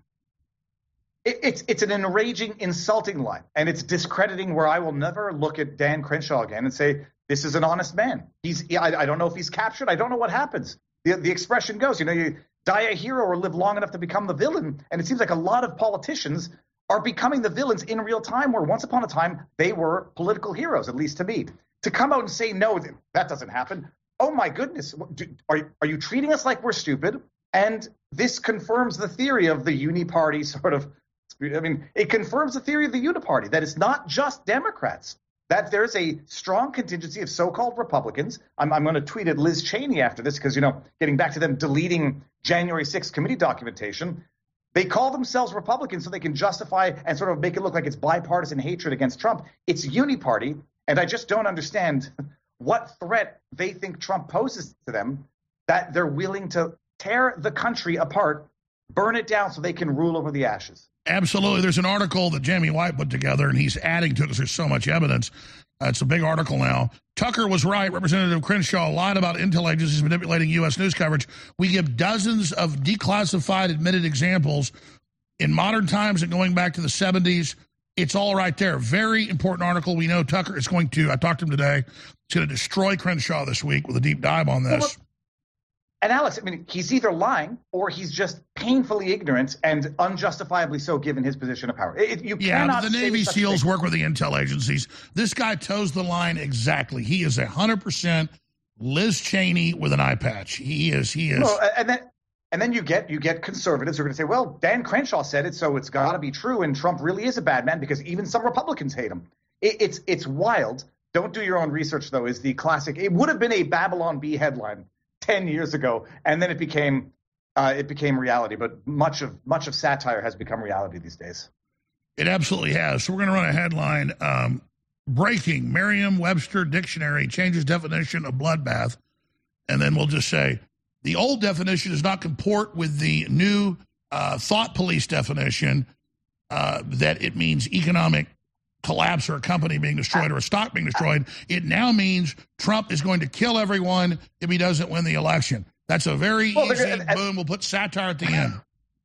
It, it's it's an enraging, insulting lie, and it's discrediting. Where I will never look at Dan Crenshaw again and say this is an honest man. He's I, I don't know if he's captured. I don't know what happens. The the expression goes, you know, you die a hero or live long enough to become the villain. And it seems like a lot of politicians are becoming the villains in real time, where once upon a time they were political heroes, at least to me. To come out and say, no, that doesn't happen. Oh, my goodness. Are, are you treating us like we're stupid? And this confirms the theory of the uni-party sort of – I mean, it confirms the theory of the uni-party, that it's not just Democrats, that there's a strong contingency of so-called Republicans. I'm, I'm going to tweet at Liz Cheney after this because, you know, getting back to them deleting January sixth committee documentation, they call themselves Republicans so they can justify and sort of make it look like it's bipartisan hatred against Trump. It's uni-party, and I just don't understand what threat they think Trump poses to them that they're willing to tear the country apart, burn it down so they can rule over the ashes. Absolutely. There's an article that Jamie White put together, and he's adding to it because there's so much evidence. Uh, it's a big article now. Tucker was right. Representative Crenshaw lied about intel agencies manipulating U S news coverage. We give dozens of declassified admitted examples in modern times and going back to the seventies. It's all right there. Very important article. We know Tucker is going to, I talked to him today, he's going to destroy Crenshaw this week with a deep dive on this. Well, And Alex, I mean, he's either lying or he's just painfully ignorant and unjustifiably so given his position of power. It, you yeah, cannot the Navy say SEALs work with the intel agencies. This guy toes the line exactly. He is one hundred percent Liz Cheney with an eye patch. He is, he is. Well, and then, and then you get you get conservatives who are going to say, well, Dan Crenshaw said it, so it's got to be true, and Trump really is a bad man because even some Republicans hate him. It, it's it's wild. Don't do your own research, though, is the classic. It would have been a Babylon Bee headline ten years ago, and then it became uh, it became reality. But much of much of satire has become reality these days. It absolutely has. So we're going to run a headline. Um, breaking, Merriam-Webster Dictionary changes definition of bloodbath. And then we'll just say the old definition does not comport with the new uh, thought police definition uh, that it means economic collapse or a company being destroyed or a stock being destroyed. It now means Trump is going to kill everyone if he doesn't win the election. That's a very well, easy, and, and, boom, we'll put satire at the end.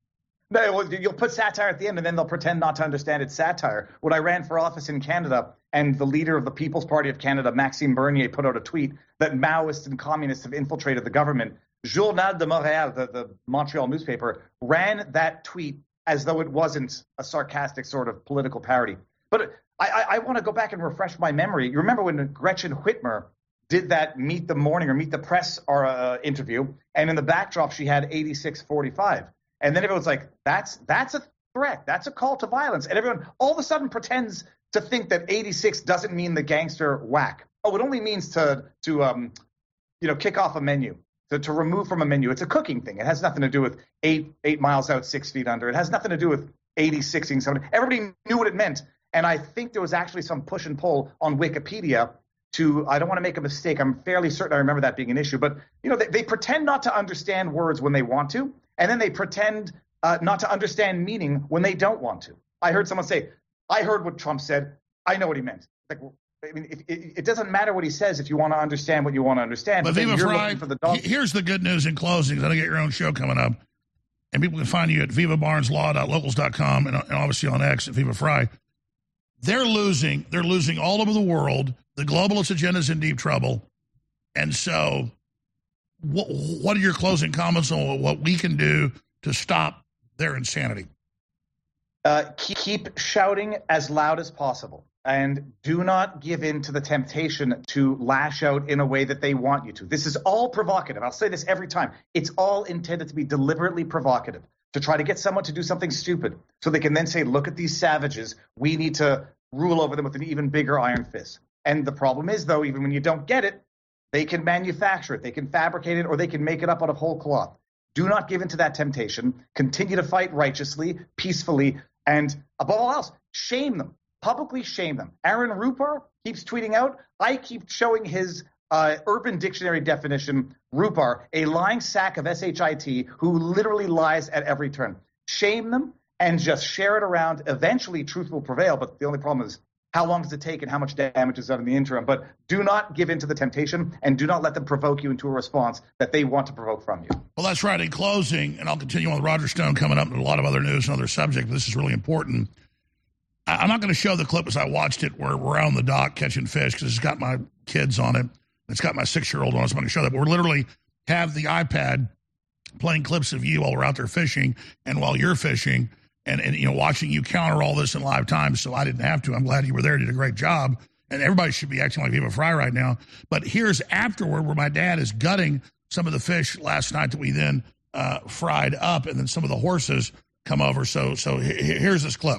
No, well, you'll put satire at the end, and then they'll pretend not to understand it's satire. When I ran for office in Canada, and the leader of the People's Party of Canada, Maxime Bernier, put out a tweet that Maoists and communists have infiltrated the government, Journal de Montréal, the, the Montreal newspaper, ran that tweet as though it wasn't a sarcastic sort of political parody. But I, I, I want to go back and refresh my memory. You remember when Gretchen Whitmer did that Meet the Morning or Meet the Press or, uh, interview, and in the backdrop she had eighty-six forty-five. And then everyone's like, that's that's a threat. That's a call to violence. And everyone all of a sudden pretends to think that eighty-six doesn't mean the gangster whack. Oh, it only means to, to um, you know, kick off a menu, to, to remove from a menu. It's a cooking thing. It has nothing to do with eight eight miles out, six feet under. It has nothing to do with eighty-sixing somebody. Everybody knew what it meant. And I think there was actually some push and pull on Wikipedia to, I don't want to make a mistake. I'm fairly certain I remember that being an issue. But, you know, they, they pretend not to understand words when they want to. And then they pretend uh, not to understand meaning when they don't want to. I heard someone say, I heard what Trump said. I know what he meant. Like, I mean, if, it, it doesn't matter what he says if you want to understand what you want to understand. But, but Viva Frei, for the dog- here's the good news in closing. I know you get your own show coming up. And people can find you at viva barnes law dot locals dot com and, and obviously on X at Viva Frei. They're losing. They're losing all over the world. The globalist agenda is in deep trouble. And so what, what are your closing comments on what we can do to stop their insanity? Uh, keep, keep shouting as loud as possible. And do not give in to the temptation to lash out in a way that they want you to. This is all provocative. I'll say this every time. It's all intended to be deliberately provocative, to try to get someone to do something stupid so they can then say, look at these savages. We need to rule over them with an even bigger iron fist. And the problem is, though, even when you don't get it, they can manufacture it, they can fabricate it, or they can make it up out of whole cloth. Do not give in to that temptation. Continue to fight righteously, peacefully, and above all else, shame them. Publicly shame them. Aaron Rupar keeps tweeting out, I keep showing his uh, Urban Dictionary definition, Rupar, a lying sack of S H I T who literally lies at every turn. Shame them and just share it around. Eventually, truth will prevail, but the only problem is how long does it take and how much damage is done in the interim. But do not give in to the temptation and do not let them provoke you into a response that they want to provoke from you. Well, that's right. In closing, and I'll continue on with Roger Stone coming up and a lot of other news and other subjects, but this is really important. I'm not going to show the clip as I watched it where we're out on the dock catching fish because it's got my kids on it. It's got my six-year-old on it, so I'm going to show that. But we're literally have the iPad playing clips of you while we're out there fishing and while you're fishing and, and you know, watching you counter all this in live time, so I didn't have to. I'm glad you were there. You did a great job. And everybody should be acting like Viva Frei right now. But here's afterward where my dad is gutting some of the fish last night that we then uh, fried up, and then some of the horses come over. So, so here's this clip.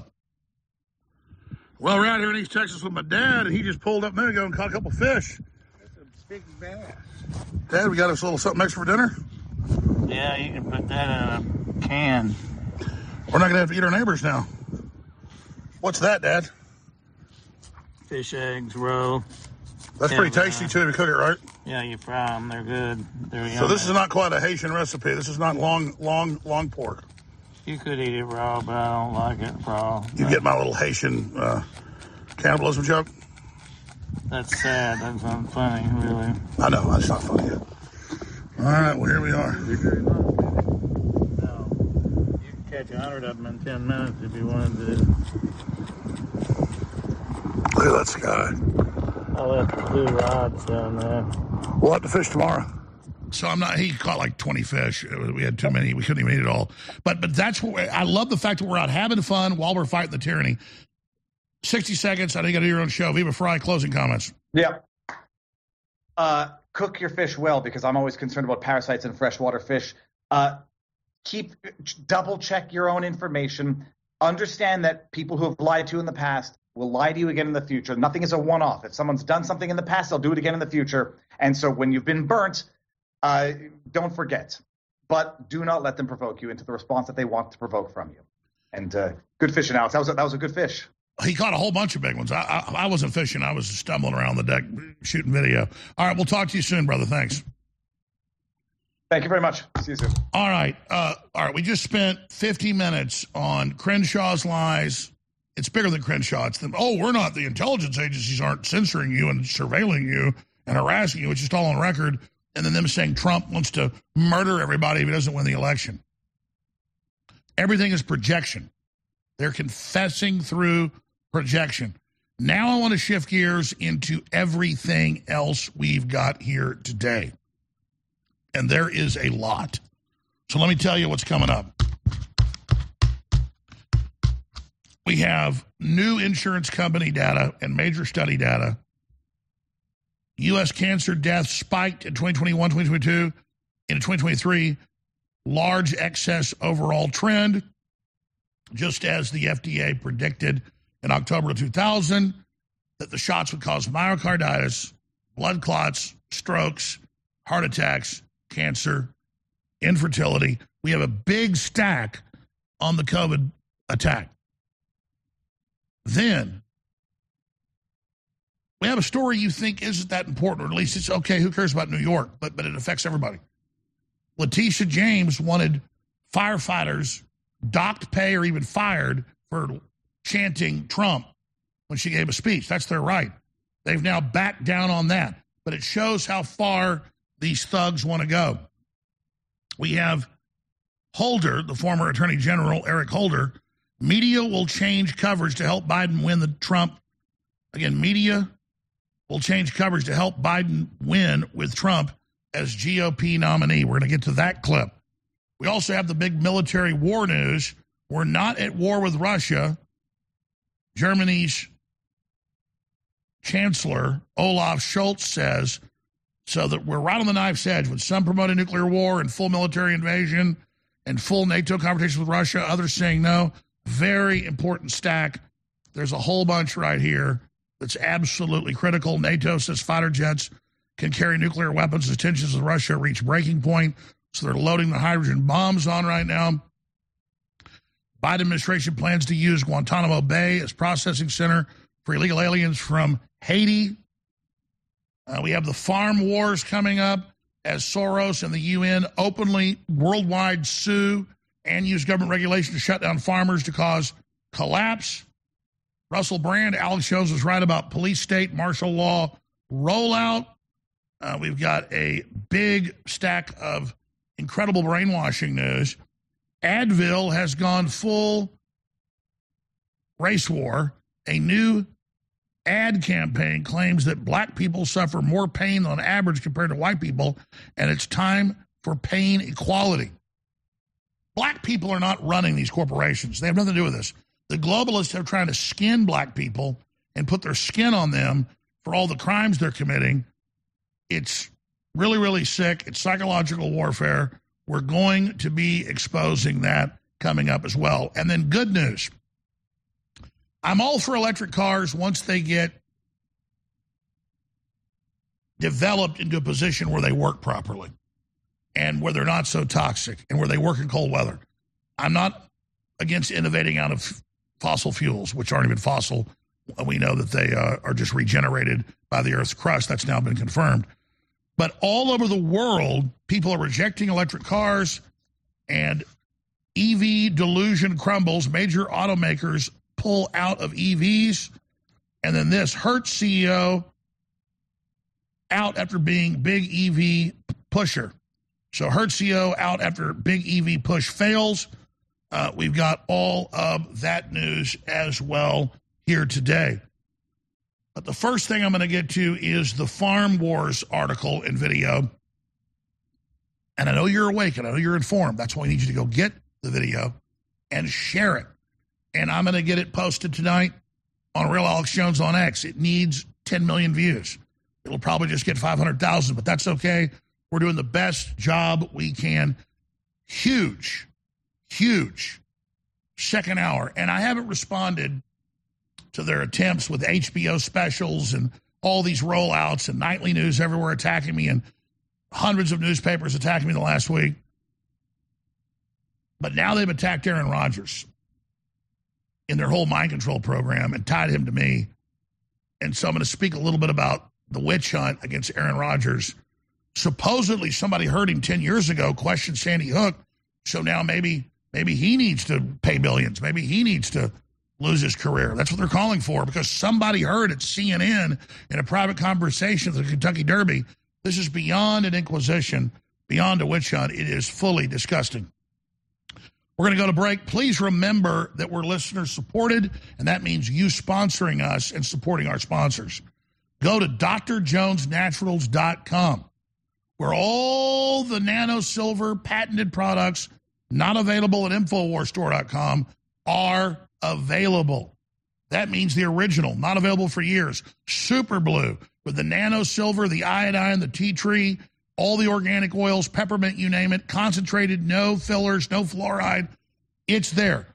Well, we're out here in East Texas with my dad, and he just pulled up a minute ago and caught a couple fish. That's a big bass. Dad, we got us a little something extra for dinner? Yeah, you can put that in a can. We're not going to have to eat our neighbors now. What's that, Dad? Fish eggs, roe. That's yeah, pretty tasty, uh, too, to cook it, right? Yeah, you fry them. They're good. They're so this is not quite a Haitian recipe. This is not long, long, long pork. You could eat it raw, but I don't like it raw. You get my little Haitian uh, cannibalism joke? That's sad. That's not funny, really. I know. That's not funny. All right. Well, here we are. Thank you very much. Now, you can catch a hundred of them in ten minutes if you wanted to. Look at that sky. I left the blue rods down there. We'll have to fish tomorrow. So I'm not, he caught like twenty fish. We had too many. We couldn't even eat it all. But but that's what, I love the fact that we're out having fun while we're fighting the tyranny. sixty seconds. I think I do your own show. Viva Frei, closing comments. Yeah. Uh, cook your fish well, because I'm always concerned about parasites in freshwater fish. Uh, keep, double check your own information. Understand that people who have lied to you in the past will lie to you again in the future. Nothing is a one-off. If someone's done something in the past, they'll do it again in the future. And so when you've been burnt, Uh, don't forget, but do not let them provoke you into the response that they want to provoke from you. And uh, good fishing, Alex. That was a, that was a good fish. He caught a whole bunch of big ones. I, I, I wasn't fishing. I was stumbling around the deck shooting video. All right, we'll talk to you soon, brother. Thanks. Thank you very much. See you soon. All right. Uh, all right. We just spent fifty minutes on Crenshaw's lies. It's bigger than Crenshaw. It's them. Oh, we're not. The intelligence agencies aren't censoring you and surveilling you and harassing you. It's just all on record. And then them saying Trump wants to murder everybody if he doesn't win the election. Everything is projection. They're confessing through projection. Now I want to shift gears into everything else we've got here today. And there is a lot. So let me tell you what's coming up. We have new insurance company data and major study data. U S cancer deaths spiked in twenty twenty-one, twenty twenty-two. In twenty twenty-three, large excess overall trend, just as the F D A predicted in October of two thousand, that the shots would cause myocarditis, blood clots, strokes, heart attacks, cancer, infertility. We have a big stack on the COVID attack. Then, we have a story you think isn't that important, or at least it's okay, who cares about New York, but, but it affects everybody. Letitia James wanted firefighters docked pay or even fired for chanting Trump when she gave a speech. That's their right. They've now backed down on that. But it shows how far these thugs want to go. We have Holder, the former Attorney General, Eric Holder. Media will change coverage to help Biden win the Trump. Again, media will change coverage to help Biden win with Trump as G O P nominee. We're going to get to that clip. We also have the big military war news. We're not at war with Russia. Germany's Chancellor Olaf Scholz says, so that we're right on the knife's edge, with some promoting nuclear war and full military invasion and full NATO confrontation with Russia, others saying no. Very important stack. There's a whole bunch right here that's absolutely critical. NATO says fighter jets can carry nuclear weapons as tensions with Russia reach breaking point, so they're loading the hydrogen bombs on right now. Biden administration plans to use Guantanamo Bay as processing center for illegal aliens from Haiti. Uh, we have the farm wars coming up as Soros and the U N openly worldwide sue and use government regulation to shut down farmers to cause collapse. Russell Brand, Alex Jones was right about police state martial law rollout. Uh, we've got a big stack of incredible brainwashing news. Advil has gone full race war. A new ad campaign claims that black people suffer more pain on average compared to white people, and it's time for pain equality. Black people are not running these corporations. They have nothing to do with this. The globalists are trying to skin black people and put their skin on them for all the crimes they're committing. It's really, really sick. It's psychological warfare. We're going to be exposing that coming up as well. And then good news. I'm all for electric cars once they get developed into a position where they work properly and where they're not so toxic and where they work in cold weather. I'm not against innovating out of fossil fuels, which aren't even fossil. We know that they uh, are just regenerated by the Earth's crust. That's now been confirmed. But all over the world, people are rejecting electric cars, and E V delusion crumbles. Major automakers pull out of E Vs. And then this, Hertz C E O out after being big E V pusher. So Hertz C E O out after big E V push fails. Uh, we've got all of that news as well here today. But the first thing I'm going to get to is the Farm Wars article and video. And I know you're awake and I know you're informed. That's why I need you to go get the video and share it. And I'm going to get it posted tonight on Real Alex Jones on X. It needs ten million views. It'll probably just get five hundred thousand, but that's okay. We're doing the best job we can. Huge, huge second hour. And I haven't responded to their attempts with H B O specials and all these rollouts and nightly news everywhere attacking me and hundreds of newspapers attacking me the last week. But now they've attacked Aaron Rodgers in their whole mind control program and tied him to me. And so I'm going to speak a little bit about the witch hunt against Aaron Rodgers. Supposedly somebody heard him ten years ago question Sandy Hook. So now maybe maybe he needs to pay billions. Maybe he needs to lose his career. That's what they're calling for, because somebody heard at C N N in a private conversation at the Kentucky Derby. This is beyond an inquisition, beyond a witch hunt. It is fully disgusting. We're going to go to break. Please remember that we're listener supported, and that means you sponsoring us and supporting our sponsors. Go to D R Jones Naturals dot com, where all the nano silver patented products not available at Infowars Store dot com are available. That means the original, not available for years. Super Blue with the nano silver, the iodine, the tea tree, all the organic oils, peppermint, you name it, concentrated, no fillers, no fluoride. It's there.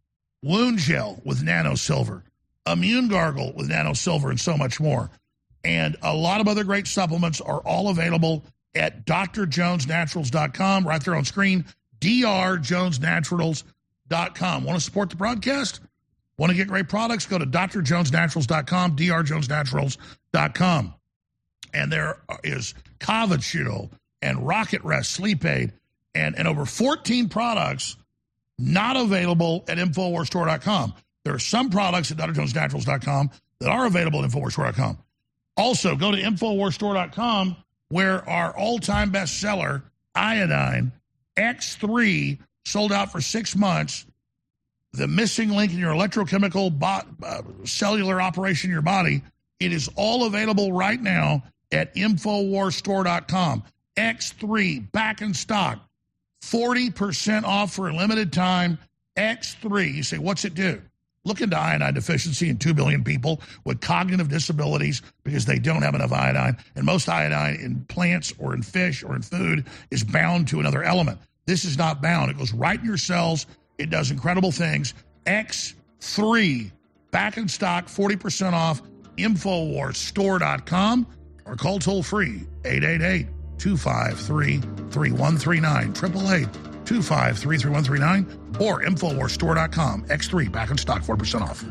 Wound gel with nano silver, immune gargle with nano silver, and so much more. And a lot of other great supplements are all available at D R Jones Naturals dot com, right there on screen, D R Jones Naturals dot com. Want to support the broadcast? Want to get great products? Go to D R Jones Naturals dot com, D R Jones Naturals dot com. And there is Cavachil and Rocket Rest Sleep Aid and, and over fourteen products not available at Infowars Store dot com. There are some products at D R Jones Naturals dot com that are available at Infowars Store dot com. Also, go to Infowars Store dot com, where our all-time bestseller, Iodine X three, sold out for six months. The missing link in your electrochemical bot, uh, cellular operation in your body, it is all available right now at Infowars Store dot com. X three, back in stock, forty percent off for a limited time. X three, you say, what's it do? Look into iodine deficiency in two billion people with cognitive disabilities because they don't have enough iodine. And most iodine in plants or in fish or in food is bound to another element. This is not bound. It goes right in your cells. It does incredible things. X three, back in stock, forty percent off, Infowars Store dot com, or call toll free, eight eight eight, two five three, three one three nine, eight eight eight, two five three, three one three nine, or Infowars Store dot com. X three, back in stock, forty percent off.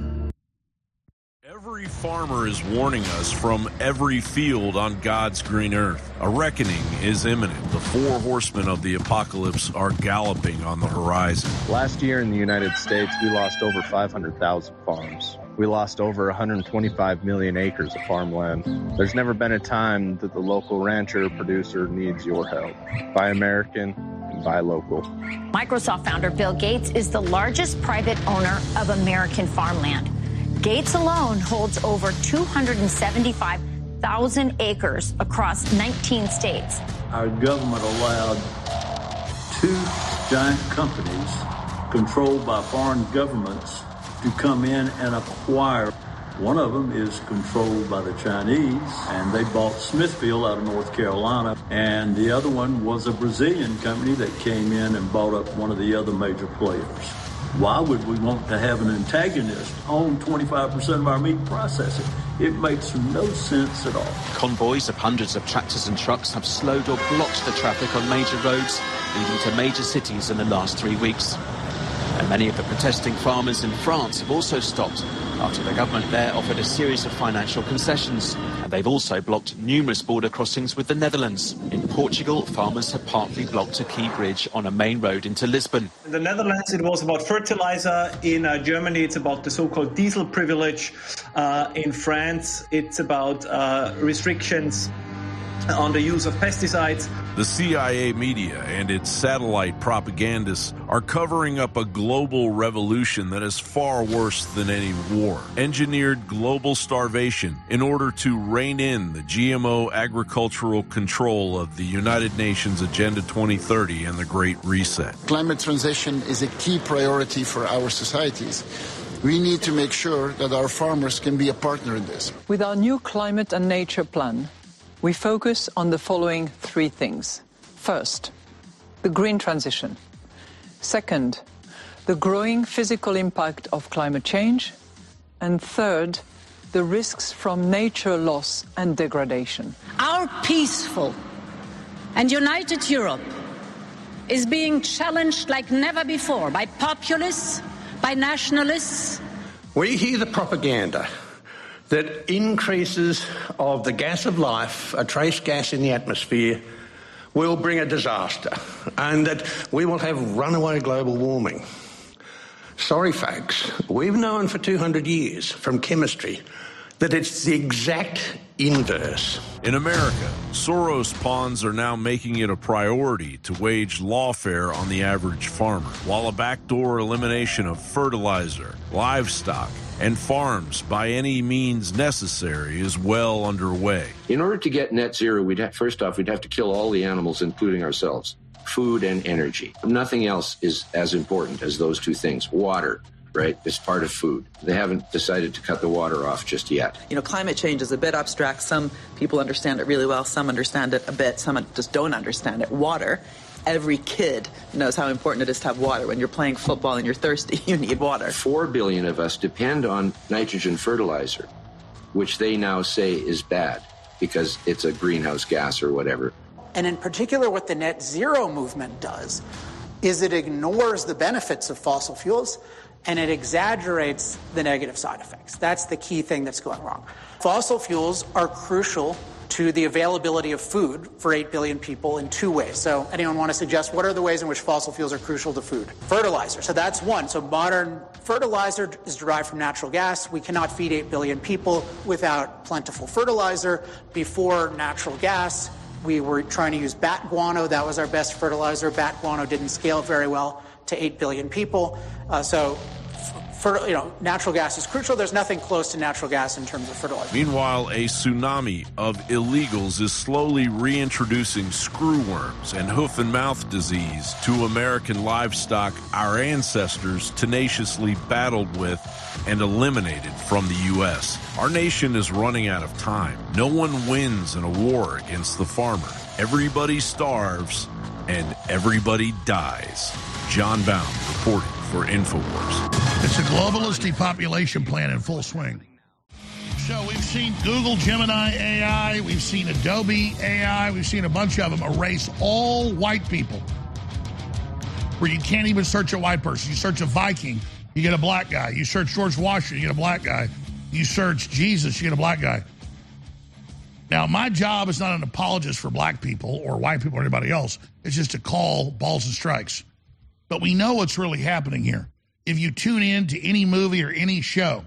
Every farmer is warning us from every field on God's green earth. A reckoning is imminent. The four horsemen of the apocalypse are galloping on the horizon. Last year in the United States, we lost over five hundred thousand farms. We lost over one hundred twenty-five million acres of farmland. There's never been a time that the local rancher or producer needs your help. Buy American and buy local. Microsoft founder Bill Gates is the largest private owner of American farmland. Gates alone holds over two hundred seventy-five thousand acres across nineteen states. Our government allowed two giant companies controlled by foreign governments to come in and acquire. One of them is controlled by the Chinese, and they bought Smithfield out of North Carolina. And the other one was a Brazilian company that came in and bought up one of the other major players. Why would we want to have an antagonist own twenty-five percent of our meat processing? It makes no sense at all. Convoys of hundreds of tractors and trucks have slowed or blocked the traffic on major roads leading to major cities in the last three weeks. And many of the protesting farmers in France have also stopped after the government there offered a series of financial concessions. And they've also blocked numerous border crossings with the Netherlands. In Portugal, farmers have partly blocked a key bridge on a main road into Lisbon. In the Netherlands, it was about fertilizer. In uh, Germany, it's about the so-called diesel privilege. Uh, in France, it's about uh, restrictions on the use of pesticides. The C I A media and its satellite propagandists are covering up a global revolution that is far worse than any war. Engineered global starvation in order to rein in the G M O agricultural control of the United Nations Agenda twenty thirty and the Great Reset. Climate transition is a key priority for our societies. We need to make sure that our farmers can be a partner in this. With our new climate and nature plan, we focus on the following three things. First, the green transition. Second, the growing physical impact of climate change. And third, the risks from nature loss and degradation. Our peaceful and united Europe is being challenged like never before by populists, by nationalists. We hear the propaganda that increases of the gas of life, a trace gas in the atmosphere, will bring a disaster, and that we will have runaway global warming. Sorry, folks, we've known for two hundred years from chemistry that it's the exact inverse. In America, Soros pawns are now making it a priority to wage lawfare on the average farmer, while a backdoor elimination of fertilizer, livestock, and farms by any means necessary is well underway. In order to get net zero, we'd have, first off, we'd have to kill all the animals, including ourselves. Food and energy. Nothing else is as important as those two things. Water, right, is part of food. They haven't decided to cut the water off just yet. You know, climate change is a bit abstract. Some people understand it really well. Some understand it a bit. Some just don't understand it. Water. Every kid knows how important it is to have water. When you're playing football and you're thirsty, you need water. Four billion of us depend on nitrogen fertilizer, which they now say is bad because it's a greenhouse gas or whatever. And in particular, what the net zero movement does is it ignores the benefits of fossil fuels and it exaggerates the negative side effects. That's the key thing that's going wrong. Fossil fuels are crucial to the availability of food for eight billion people in two ways. So anyone want to suggest what are the ways in which fossil fuels are crucial to food? Fertilizer. So that's one. So modern fertilizer is derived from natural gas. We cannot feed eight billion people without plentiful fertilizer. Before natural gas, we were trying to use bat guano. That was our best fertilizer. Bat guano didn't scale very well to eight billion people. Uh, so For, you know, natural gas is crucial. There's nothing close to natural gas in terms of fertilizer. Meanwhile, a tsunami of illegals is slowly reintroducing screwworms and hoof and mouth disease to American livestock our ancestors tenaciously battled with and eliminated from the U S. Our nation is running out of time. No one wins in a war against the farmer. Everybody starves and everybody dies. John Bound reporting for InfoWars. It's a globalist depopulation plan in full swing. So we've seen Google Gemini A I, we've seen Adobe A I, we've seen a bunch of them erase all white people. Where you can't even search a white person. You search a Viking, you get a black guy. You search George Washington, you get a black guy. You search Jesus, you get a black guy. Now, my job is not an apologist for black people or white people or anybody else. It's just to call balls and strikes. But we know what's really happening here. If you tune in to any movie or any show,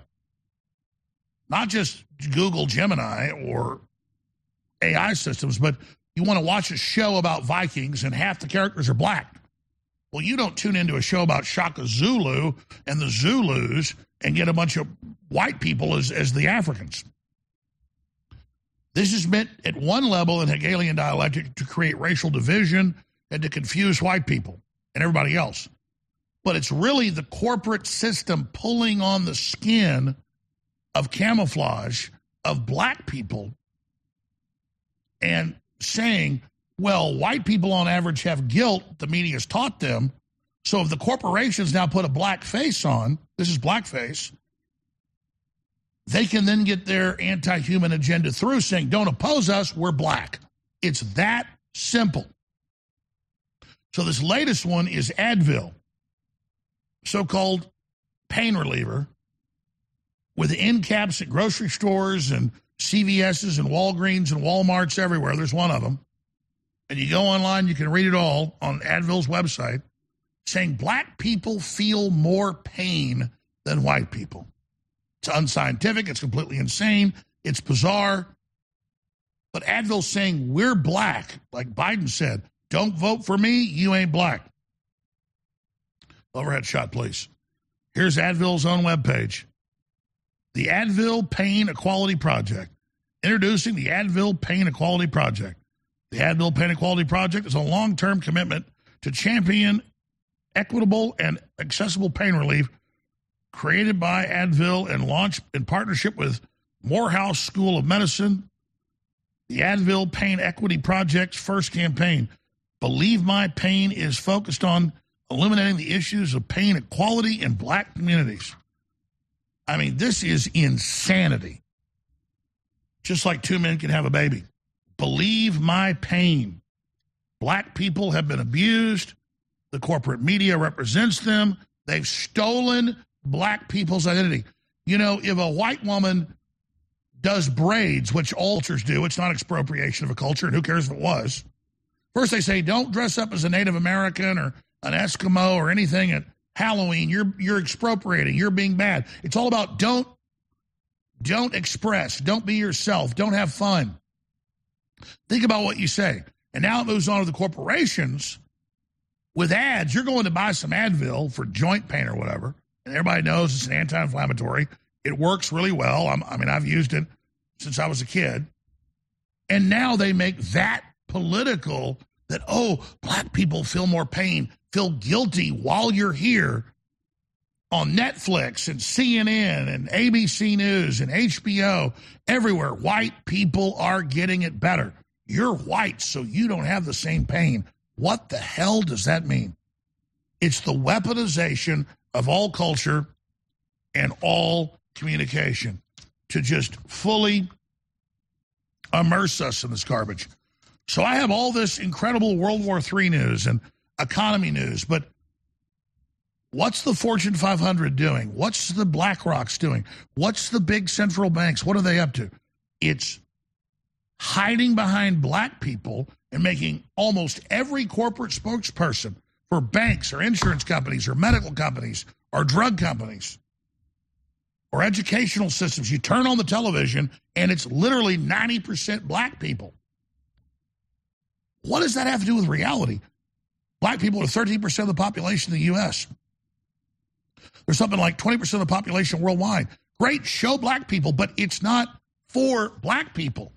not just Google Gemini or A I systems, but you want to watch a show about Vikings and half the characters are black. Well, you don't tune into a show about Shaka Zulu and the Zulus and get a bunch of white people as, as the Africans. This is meant at one level in Hegelian dialectic to create racial division and to confuse white people and everybody else. But it's really the corporate system pulling on the skin of camouflage of black people and saying, well, white people on average have guilt, the media's taught them, so if the corporations now put a black face on, this is blackface, they can then get their anti-human agenda through saying, don't oppose us, we're black. It's that simple. So this latest one is Advil, so-called pain reliever, with end caps at grocery stores and C V S's and Walgreens and Walmarts everywhere. There's one of them. And you go online, you can read it all on Advil's website, saying black people feel more pain than white people. It's unscientific. It's completely insane. It's bizarre. But Advil's saying we're black, like Biden said. Don't vote for me, you ain't black. Overhead shot, please. Here's Advil's own webpage. The Advil Pain Equality Project. Introducing the Advil Pain Equality Project. The Advil Pain Equality Project is a long-term commitment to champion equitable and accessible pain relief created by Advil and launched in partnership with Morehouse School of Medicine. The Advil Pain Equity Project's first campaign, Believe My Pain, is focused on eliminating the issues of pain equality in black communities. I mean, this is insanity. Just like two men can have a baby. Believe My Pain. Black people have been abused. The corporate media represents them. They've stolen black people's identity. You know, if a white woman does braids, which all cultures do, it's not expropriation of a culture, and who cares if it was. First they say, don't dress up as a Native American or an Eskimo or anything at Halloween. You're you're expropriating. You're being bad. It's all about don't Don't express. Don't be yourself. Don't have fun. Think about what you say. And now it moves on to the corporations. With ads, you're going to buy some Advil for joint pain or whatever, and everybody knows it's an anti-inflammatory. It works really well. I'm, I mean, I've used it since I was a kid. And now they make that political that, oh, black people feel more pain, feel guilty while you're here on Netflix and C N N and A B C News and H B O, everywhere. White people are getting it better. You're white, so you don't have the same pain. What the hell does that mean? It's the weaponization of all culture and all communication to just fully immerse us in this garbage. So I have all this incredible World War Three news and economy news, but what's the Fortune five hundred doing? What's the BlackRock's doing? What's the big central banks? What are they up to? It's hiding behind black people and making almost every corporate spokesperson for banks or insurance companies or medical companies or drug companies or educational systems. You turn on the television and it's literally ninety percent black people. What does that have to do with reality? Black people are thirteen percent of the population in the U S There's something like twenty percent of the population worldwide. Great, show black people, but it's not for black people.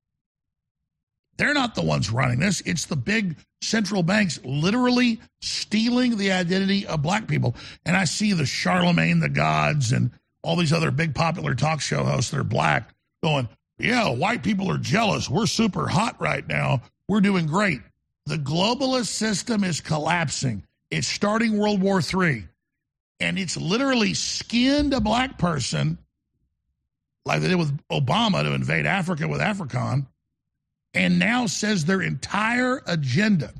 They're not the ones running this. It's the big central banks literally stealing the identity of black people. And I see the Charlemagne the Gods and all these other big popular talk show hosts that are black going, yeah, white people are jealous. We're super hot right now. We're doing great. The globalist system is collapsing. It's starting World War Three. And it's literally skinned a black person like they did with Obama to invade Africa with AFRICOM, and now says their entire agenda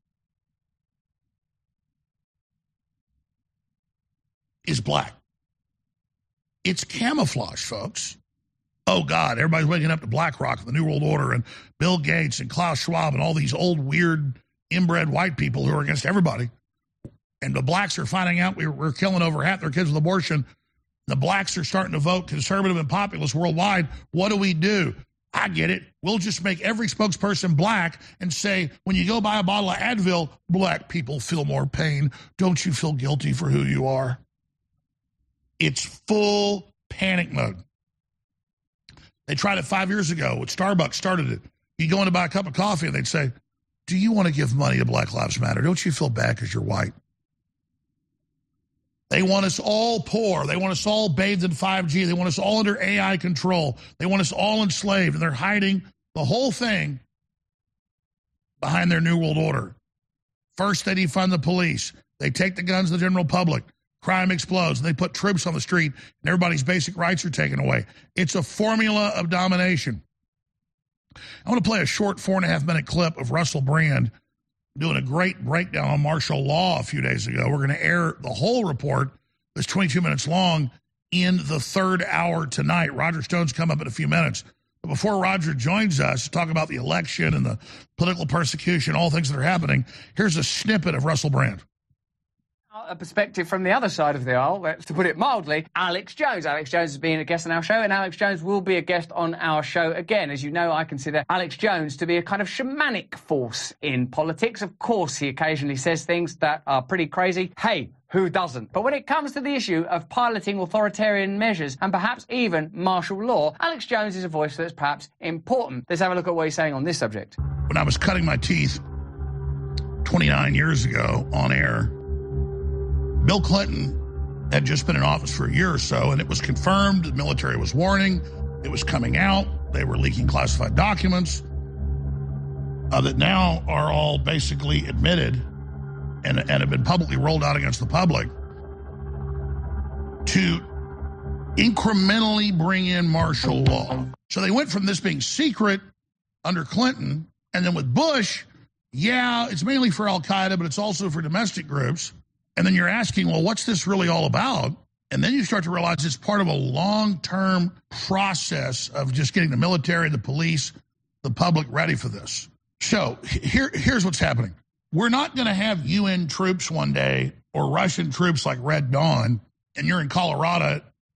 is black. It's camouflage, folks. Oh, God, everybody's waking up to BlackRock and the New World Order and Bill Gates and Klaus Schwab and all these old, weird, inbred white people who are against everybody. And the blacks are finding out we're, we're killing over half their kids with abortion. The blacks are starting to vote conservative and populist worldwide. What do we do? I get it. We'll just make every spokesperson black and say, when you go buy a bottle of Advil, black people feel more pain. Don't you feel guilty for who you are? It's full panic mode. They tried it five years ago. When Starbucks started it, you go in to buy a cup of coffee and they'd say, do you want to give money to Black Lives Matter? Don't you feel bad because you're white? They want us all poor. They want us all bathed in five G. They want us all under A I control. They want us all enslaved. And they're hiding the whole thing behind their New World Order. First, they defund the police. They take the guns to the general public. Crime explodes. And they put troops on the street, and everybody's basic rights are taken away. It's a formula of domination. I want to play a short four and a half minute clip of Russell Brand doing a great breakdown on martial law a few days ago. We're going to air the whole report that's twenty-two minutes long in the third hour tonight. Roger Stone's come up in a few minutes. But before Roger joins us to talk about the election and the political persecution, all things that are happening, here's a snippet of Russell Brand. A perspective from the other side of the aisle, to put it mildly, Alex Jones. Alex Jones has been a guest on our show, and Alex Jones will be a guest on our show again. As you know, I consider Alex Jones to be a kind of shamanic force in politics. Of course, he occasionally says things that are pretty crazy. Hey, who doesn't? But when it comes to the issue of piloting authoritarian measures and perhaps even martial law, Alex Jones is a voice that's perhaps important. Let's have a look at what he's saying on this subject. When I was cutting my teeth twenty-nine years ago on air, Bill Clinton had just been in office for a year or so, and it was confirmed. The military was warning. It was coming out. They were leaking classified documents uh, that now are all basically admitted and, and have been publicly rolled out against the public to incrementally bring in martial law. So they went from this being secret under Clinton, and then with Bush, yeah, it's mainly for al-Qaeda, but it's also for domestic groups. And then you're asking, well, what's this really all about? And then you start to realize it's part of a long-term process of just getting the military, the police, the public ready for this. So here, here's what's happening. We're not going to have U N troops one day or Russian troops like Red Dawn, and you're in Colorado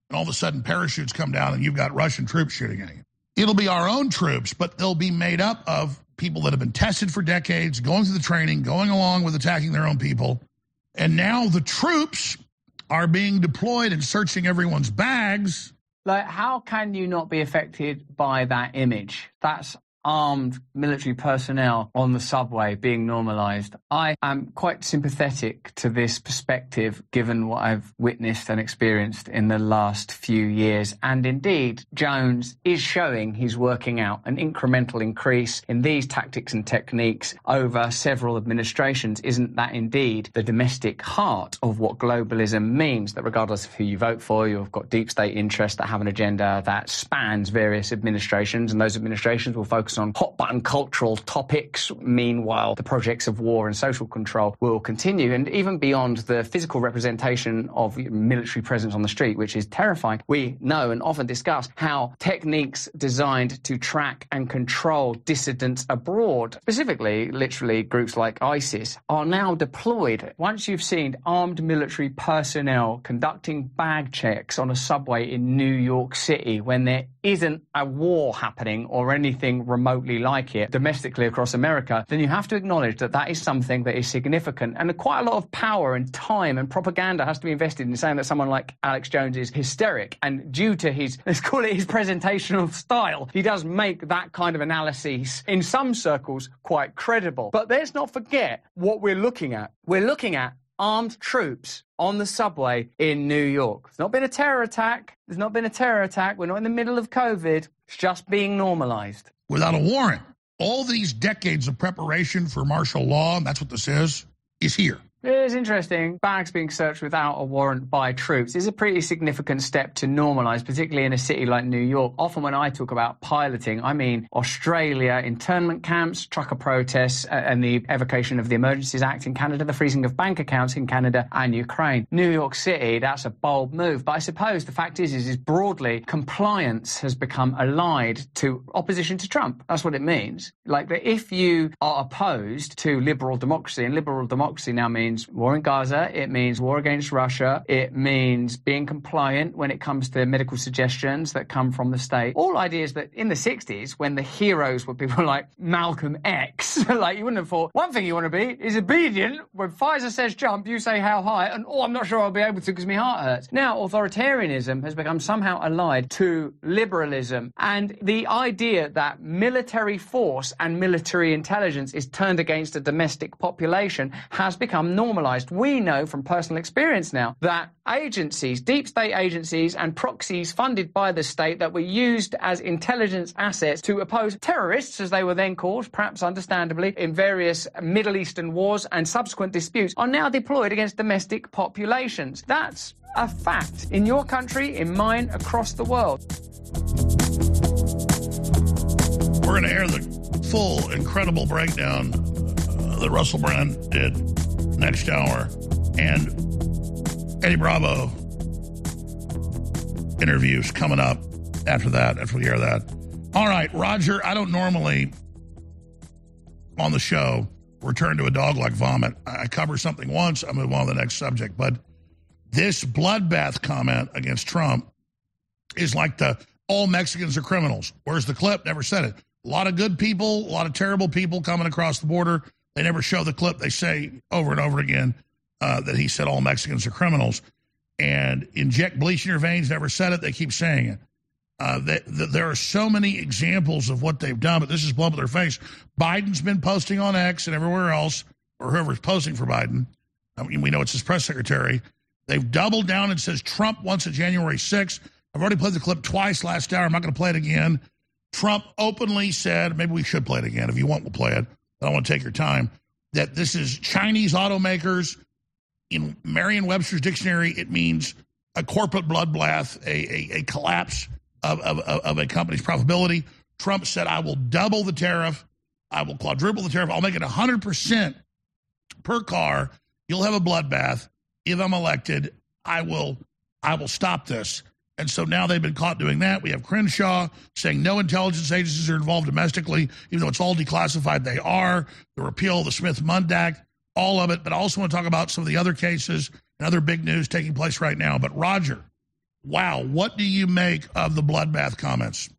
and all of a sudden parachutes come down and you've got Russian troops shooting at you. It'll be our own troops, but they'll be made up of people that have been tested for decades, going through the training, going along with attacking their own people. And now the troops are being deployed and searching everyone's bags. Like, how can you not be affected by that image? That's armed military personnel on the subway being normalized. I am quite sympathetic to this perspective, given what I've witnessed and experienced in the last few years. And indeed, Jones is showing he's working out an incremental increase in these tactics and techniques over several administrations. Isn't that indeed the domestic heart of what globalism means? That regardless of who you vote for, you've got deep state interests that have an agenda that spans various administrations, and those administrations will focus on hot-button cultural topics. Meanwhile, the projects of war and social control will continue. And even beyond the physical representation of military presence on the street, which is terrifying, we know and often discuss how techniques designed to track and control dissidents abroad, specifically, literally, groups like ISIS, are now deployed. Once you've seen armed military personnel conducting bag checks on a subway in New York City when there isn't a war happening or anything remotely like it domestically across America, then you have to acknowledge that that is something that is significant. And quite a lot of power and time and propaganda has to be invested in saying that someone like Alex Jones is hysteric. And due to his, let's call it his presentational style, he does make that kind of analysis in some circles quite credible. But let's not forget what we're looking at. We're looking at armed troops on the subway in New York. There's not been a terror attack. There's not been a terror attack. We're not in the middle of COVID. It's just being normalized. Without a warrant. All these decades of preparation for martial law, and that's what this is, is here. It is interesting. Bags being searched without a warrant by troops is a pretty significant step to normalise, particularly in a city like New York. Often when I talk about piloting, I mean Australia, internment camps, trucker protests, and the evocation of the Emergencies Act in Canada, the freezing of bank accounts in Canada and Ukraine. New York City, that's a bold move. But I suppose the fact is, is, is broadly, compliance has become allied to opposition to Trump. That's what it means. Like, that if you are opposed to liberal democracy, and liberal democracy now means war in Gaza, it means war against Russia, it means being compliant when it comes to medical suggestions that come from the state. All ideas that in the sixties, when the heroes were people like Malcolm X, like you wouldn't have thought, one thing you want to be is obedient. When Pfizer says jump, you say how high, and oh, I'm not sure I'll be able to because my heart hurts. Now, authoritarianism has become somehow allied to liberalism, and the idea that military force and military intelligence is turned against a domestic population has become normalized. We know from personal experience now that agencies, deep state agencies and proxies funded by the state that were used as intelligence assets to oppose terrorists, as they were then called, perhaps understandably, in various Middle Eastern wars and subsequent disputes, are now deployed against domestic populations. That's a fact in your country, in mine, across the world. We're going to air the full, incredible breakdown uh, that Russell Brand did next hour, and Eddie Bravo interviews coming up after that, after we hear that. All right, Roger, I don't normally on the show return to a dog like vomit. I cover something once, I move on to the next subject, but this bloodbath comment against Trump is like the all Mexicans are criminals. Where's the clip? Never said it. A lot of good people, a lot of terrible people coming across the border. They never show the clip. They say over and over again uh, that he said all Mexicans are criminals. And inject bleach in your veins, never said it. They keep saying it. Uh, they, the, there are so many examples of what they've done, but this is blown up their face. Biden's been posting on X and everywhere else, or whoever's posting for Biden. I mean, we know it's his press secretary. They've doubled down and says Trump wants a January sixth. I've already played the clip twice last hour. I'm not going to play it again. Trump openly said, maybe we should play it again. If you want, we'll play it. I don't want to take your time, that this is Chinese automakers. In Merriam-Webster's dictionary, it means a corporate bloodbath, a, a, a collapse of, of, of a company's profitability. Trump said, I will double the tariff. I will quadruple the tariff. I'll make it one hundred percent per car. You'll have a bloodbath. If I'm elected, I will, I will stop this. And so now they've been caught doing that. We have Crenshaw saying no intelligence agencies are involved domestically, even though it's all declassified. They are. The repeal of the Smith-Mundt Act, all of it. But I also want to talk about some of the other cases and other big news taking place right now. But Roger, wow. What do you make of the bloodbath comments?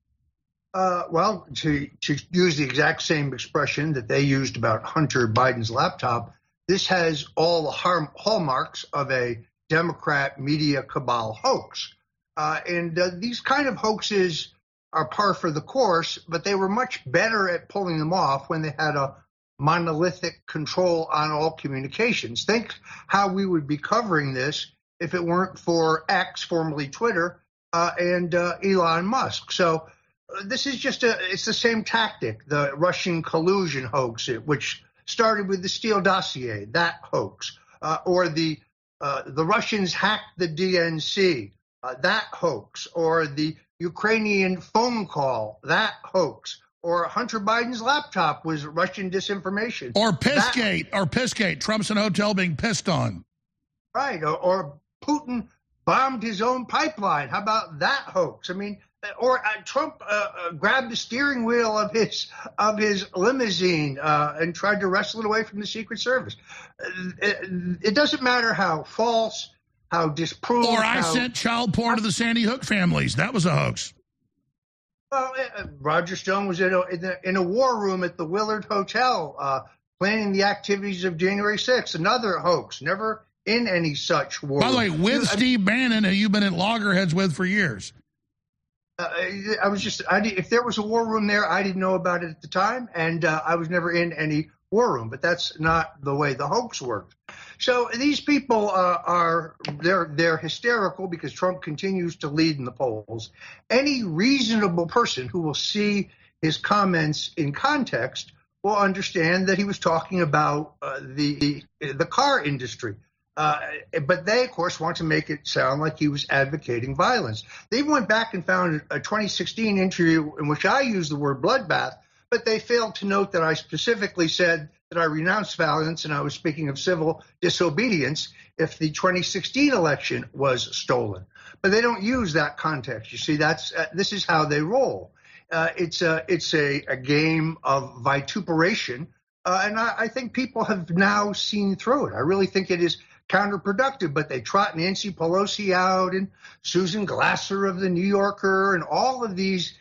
Uh, well, to, to use the exact same expression that they used about Hunter Biden's laptop, this has all the harm, hallmarks of a Democrat media cabal hoax. Uh, and uh, these kind of hoaxes are par for the course, but they were much better at pulling them off when they had a monolithic control on all communications. Think how we would be covering this if it weren't for X, formerly Twitter, uh, and uh, Elon Musk. So uh, this is just a, it's the same tactic, the Russian collusion hoax, which started with the Steele dossier, that hoax, uh, or the uh, the Russians hacked the D N C, uh, that hoax, or the Ukrainian phone call, that hoax, or Hunter Biden's laptop was Russian disinformation. Or Pissgate, that, or Pissgate, Trump's in a hotel being pissed on. Right, or, or Putin bombed his own pipeline. How about that hoax? I mean, or uh, Trump uh, uh, grabbed the steering wheel of his of his limousine uh, and tried to wrestle it away from the Secret Service. It, it doesn't matter how false, how disproved. Or I how, sent child porn to the Sandy Hook families. That was a hoax. Well, uh, Roger Stone was in a, in a, in a war room at the Willard Hotel uh, planning the activities of January sixth. Another hoax. Never in any such war. By the way, with Steve Bannon, who you've been at loggerheads with for years. Uh, I was just, I, if there was a war room there, I didn't know about it at the time, and uh, I was never in any war room. But that's not the way the hoax worked. So these people uh, are, they're, they're hysterical because Trump continues to lead in the polls. Any reasonable person who will see his comments in context will understand that he was talking about uh, the, the car industry. Uh, but they, of course, want to make it sound like he was advocating violence. They went back and found a twenty sixteen interview in which I used the word bloodbath, but they failed to note that I specifically said that I renounced violence and I was speaking of civil disobedience if the twenty sixteen election was stolen. But they don't use that context. You see, that's uh, this is how they roll. Uh, it's a, it's a, a game of vituperation, uh, and I, I think people have now seen through it. I really think it is counterproductive, but they trot Nancy Pelosi out and Susan Glasser of the New Yorker and all of these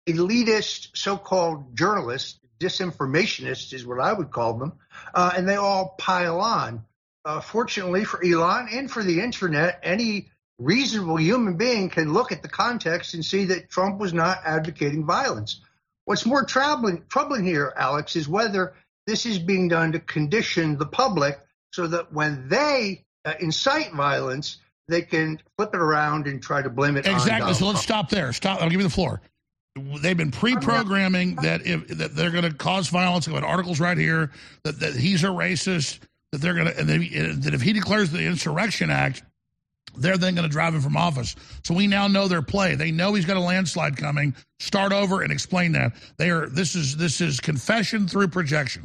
elitist so-called journalists, disinformationists is what I would call them, uh, and they all pile on. Uh, fortunately for Elon and for the internet, any reasonable human being can look at the context and see that Trump was not advocating violence. What's more troubling, troubling here, Alex, is whether this is being done to condition the public so that when they uh, incite violence, they can flip it around and try to blame it exactly. on Exactly. So let's Trump. stop there. Stop. I'll give you the floor. They've been pre-programming that if that they're going to cause violence. I've got articles right here that, that he's a racist. That they're going to and they, that if he declares the Insurrection Act, they're then going to drive him from office. So we now know their play. They know he's got a landslide coming. Start over and explain that. They are. This is this is confession through projection.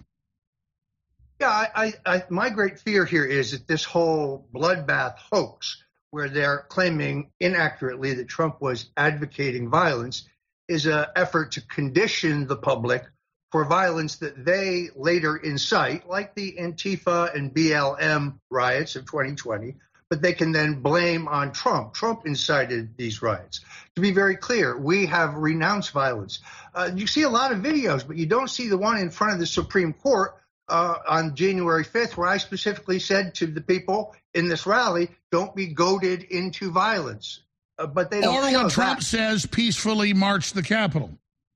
Yeah, I, I, my great fear here is that this whole bloodbath hoax, where they're claiming inaccurately that Trump was advocating violence, is an effort to condition the public for violence that they later incite, like the Antifa and B L M riots of twenty twenty, but they can then blame on Trump. Trump incited these riots. To be very clear, we have renounced violence. Uh, you see a lot of videos, but you don't see the one in front of the Supreme Court Uh, on January fifth, where I specifically said to the people in this rally, don't be goaded into violence. Uh, but they don't Or show when Trump that. says peacefully march the Capitol.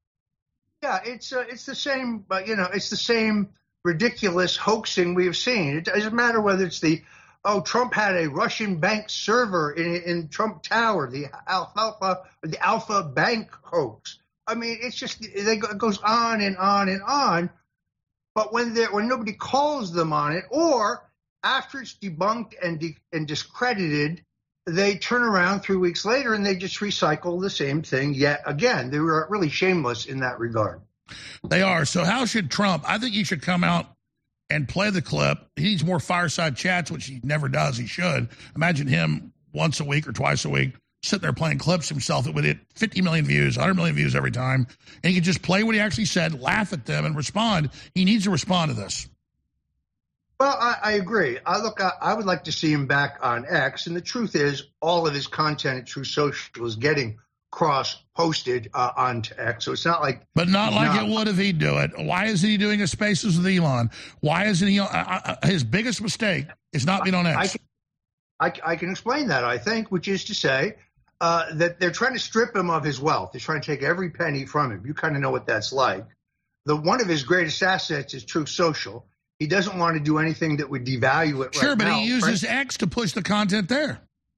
Yeah, it's uh, it's the same, uh, you know, it's the same ridiculous hoaxing we have seen. It doesn't matter whether it's the, oh, Trump had a Russian bank server in, in Trump Tower, the Alpha, the Alpha Bank hoax. I mean, it's just, it goes on and on and on. But when they when nobody calls them on it, or after it's debunked and de- and discredited, they turn around three weeks later and they just recycle the same thing yet again. They were really shameless in that regard. They are. So how should Trump, I think he should come out and play the clip. He needs more fireside chats, which he never does. He should. Imagine him once a week or twice a week sitting there playing clips himself. It would hit fifty million views, one hundred million views every time. And he could just play what he actually said, laugh at them, and respond. He needs to respond to this. Well, I, I agree. I look, I, I would like to see him back on X, and the truth is, all of his content at Truth Social is getting cross-posted uh, onto X, so it's not like. But not like not, it would if he'd do it. Why isn't he doing his Spaces with Elon? Why isn't he? Uh, uh, his biggest mistake is not being on X. I can, I, I can explain that, I think, which is to say uh, that they're trying to strip him of his wealth. They're trying to take every penny from him. You kind of know what that's like. The one of his greatest assets is Truth Social. He doesn't want to do anything that would devalue it. Sure, right but now. he uses Frank, X to push the content there.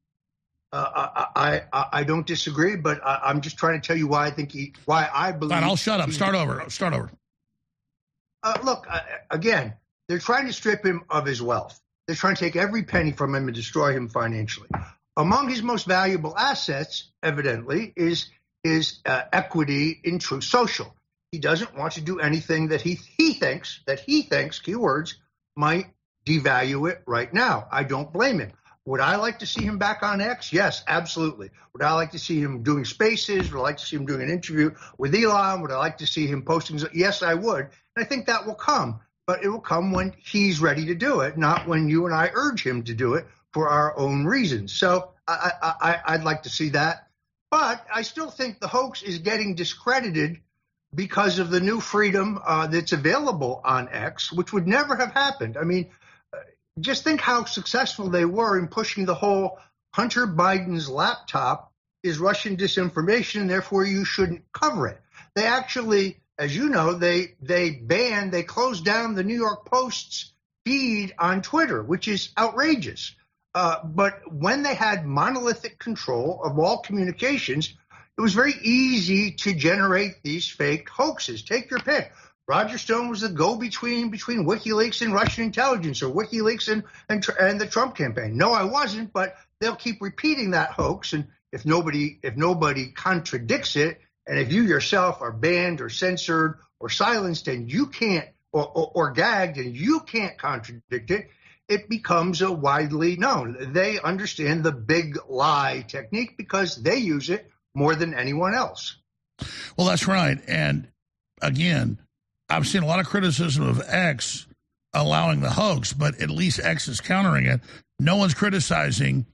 Uh, I, I I don't disagree, but I, I'm just trying to tell you why I think he, why I believe. Fine, I'll shut up. Start over. Start over. Uh, look, uh, again, they're trying to strip him of his wealth. They're trying to take every penny from him and destroy him financially. Among his most valuable assets, evidently, is his uh, equity in Truth Social. He doesn't want to do anything that he he thinks that he thinks keywords might devalue it right now. I don't blame him. Would I like to see him back on X? Yes, absolutely. Would I like to see him doing Spaces? Would I like to see him doing an interview with Elon? Would I like to see him posting? Yes, I would. And I think that will come, but it will come when he's ready to do it, not when you and I urge him to do it for our own reasons. So I, I, I'd like to see that. But I still think the hoax is getting discredited because of the new freedom uh, that's available on X, which would never have happened. I mean, just think how successful they were in pushing the whole Hunter Biden's laptop is Russian disinformation, and therefore you shouldn't cover it. They actually, as you know, they they banned, they closed down the New York Post's feed on Twitter, which is outrageous. Uh, but when they had monolithic control of all communications, it was very easy to generate these fake hoaxes. Take your pick. Roger Stone was the go-between between WikiLeaks and Russian intelligence, or WikiLeaks and, and and the Trump campaign. No, I wasn't, but they'll keep repeating that hoax, and if nobody if nobody contradicts it, and if you yourself are banned or censored or silenced, and you can't or, or, or gagged, and you can't contradict it, it becomes a widely known. They understand the big lie technique because they use it more than anyone else. Well, that's right. And again, I've seen a lot of criticism of X allowing the hoax, but at least X is countering it. No one's criticizing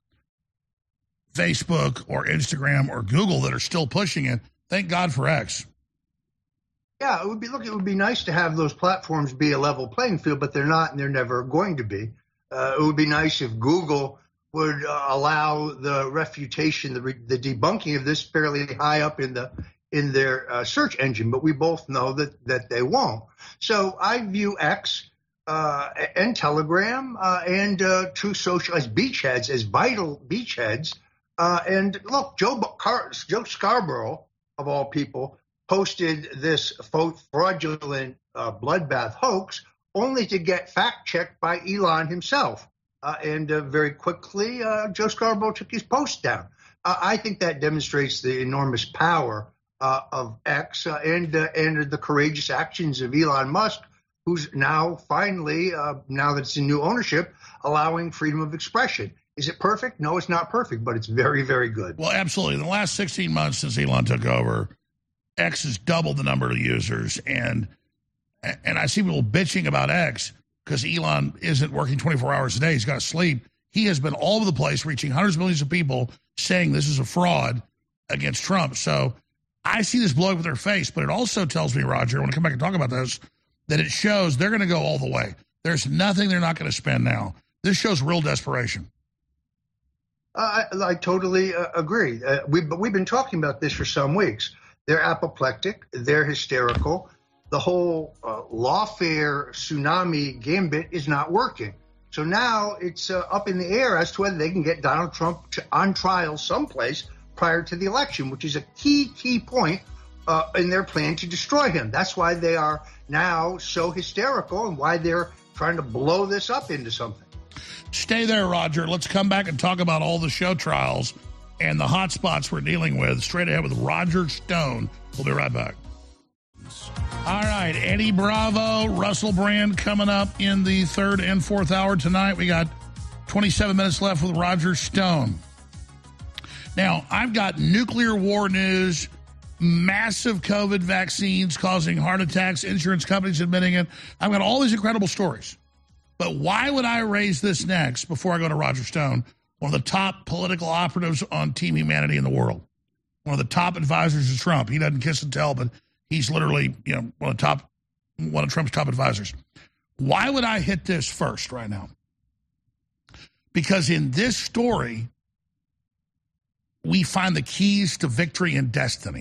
Facebook or Instagram or Google that are still pushing it. Thank God for X. Yeah, it would be, look, it would be nice to have those platforms be a level playing field, but they're not, and they're never going to be. Uh, it would be nice if Google would uh, allow the refutation, the, re- the debunking of this fairly high up in the in their uh, search engine, but we both know that that they won't. So I view X uh, and Telegram uh, and uh, Truth Social as beachheads, as vital beachheads. Uh, and look, Joe, Car- Joe Scarborough, of all people, posted this fraudulent uh, bloodbath hoax only to get fact-checked by Elon himself. Uh, and uh, very quickly, uh, Joe Scarborough took his post down. Uh, I think that demonstrates the enormous power uh, of X uh, and, uh, and the courageous actions of Elon Musk, who's now finally, uh, now that it's in new ownership, allowing freedom of expression. Is it perfect? No, it's not perfect, but it's very, very good. Well, absolutely. In the last sixteen months since Elon took over, X has doubled the number of users. And and I see people bitching about X because Elon isn't working twenty-four hours a day. He's got to sleep. He has been all over the place, reaching hundreds of millions of people, saying this is a fraud against Trump. So I see this blowing up in their face, but it also tells me, Roger, when I come back and talk about this, that it shows they're going to go all the way. There's nothing they're not going to spend now. This shows real desperation. Uh, I, I totally uh, agree. Uh, we, but we've been talking about this for some weeks. They're apoplectic. They're hysterical. The whole uh, lawfare tsunami gambit is not working. So now it's uh, up in the air as to whether they can get Donald Trump to, on trial someplace prior to the election, which is a key, key point uh, in their plan to destroy him. That's why they are now so hysterical and why they're trying to blow this up into something. Stay there, Roger. Let's come back and talk about all the show trials and the hot spots we're dealing with straight ahead with Roger Stone. We'll be right back. All right, Eddie Bravo, Russell Brand coming up in the third and fourth hour tonight. We got twenty-seven minutes left with Roger Stone. Now, I've got nuclear war news, massive COVID vaccines causing heart attacks, insurance companies admitting it. I've got all these incredible stories. But why would I raise this next before I go to Roger Stone, one of the top political operatives on Team Humanity in the world, one of the top advisors of Trump? He doesn't kiss and tell, but he's literally, you know, one of the top, one of Trump's top advisors. Why would I hit this first right now? Because in this story, we find the keys to victory and destiny.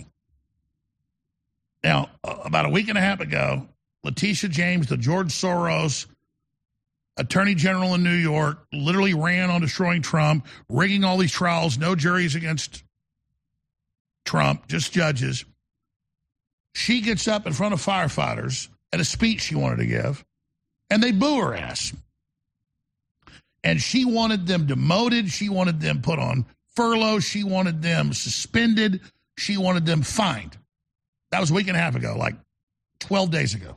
Now, about a week and a half ago, Letitia James, the George Soros attorney general in New York, literally ran on destroying Trump, rigging all these trials, no juries against Trump, just judges. She gets up in front of firefighters at a speech she wanted to give, and they boo her ass. And she wanted them demoted. She wanted them put on furlough. She wanted them suspended. She wanted them fined. That was a week and a half ago, like twelve days ago.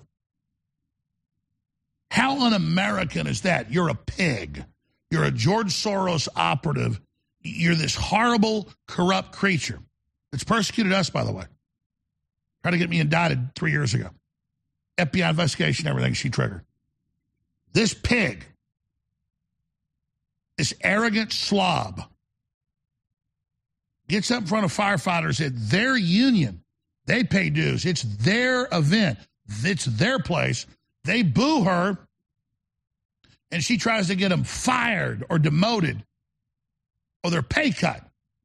How un-American is that? You're a pig. You're a George Soros operative. You're this horrible, corrupt creature that's persecuted us, by the way. Tried to get me indicted three years ago. F B I investigation, everything she triggered. This pig, this arrogant slob, gets up in front of firefighters at their union. They pay dues. It's their event. It's their place. They boo her, and she tries to get them fired or demoted or their pay cut.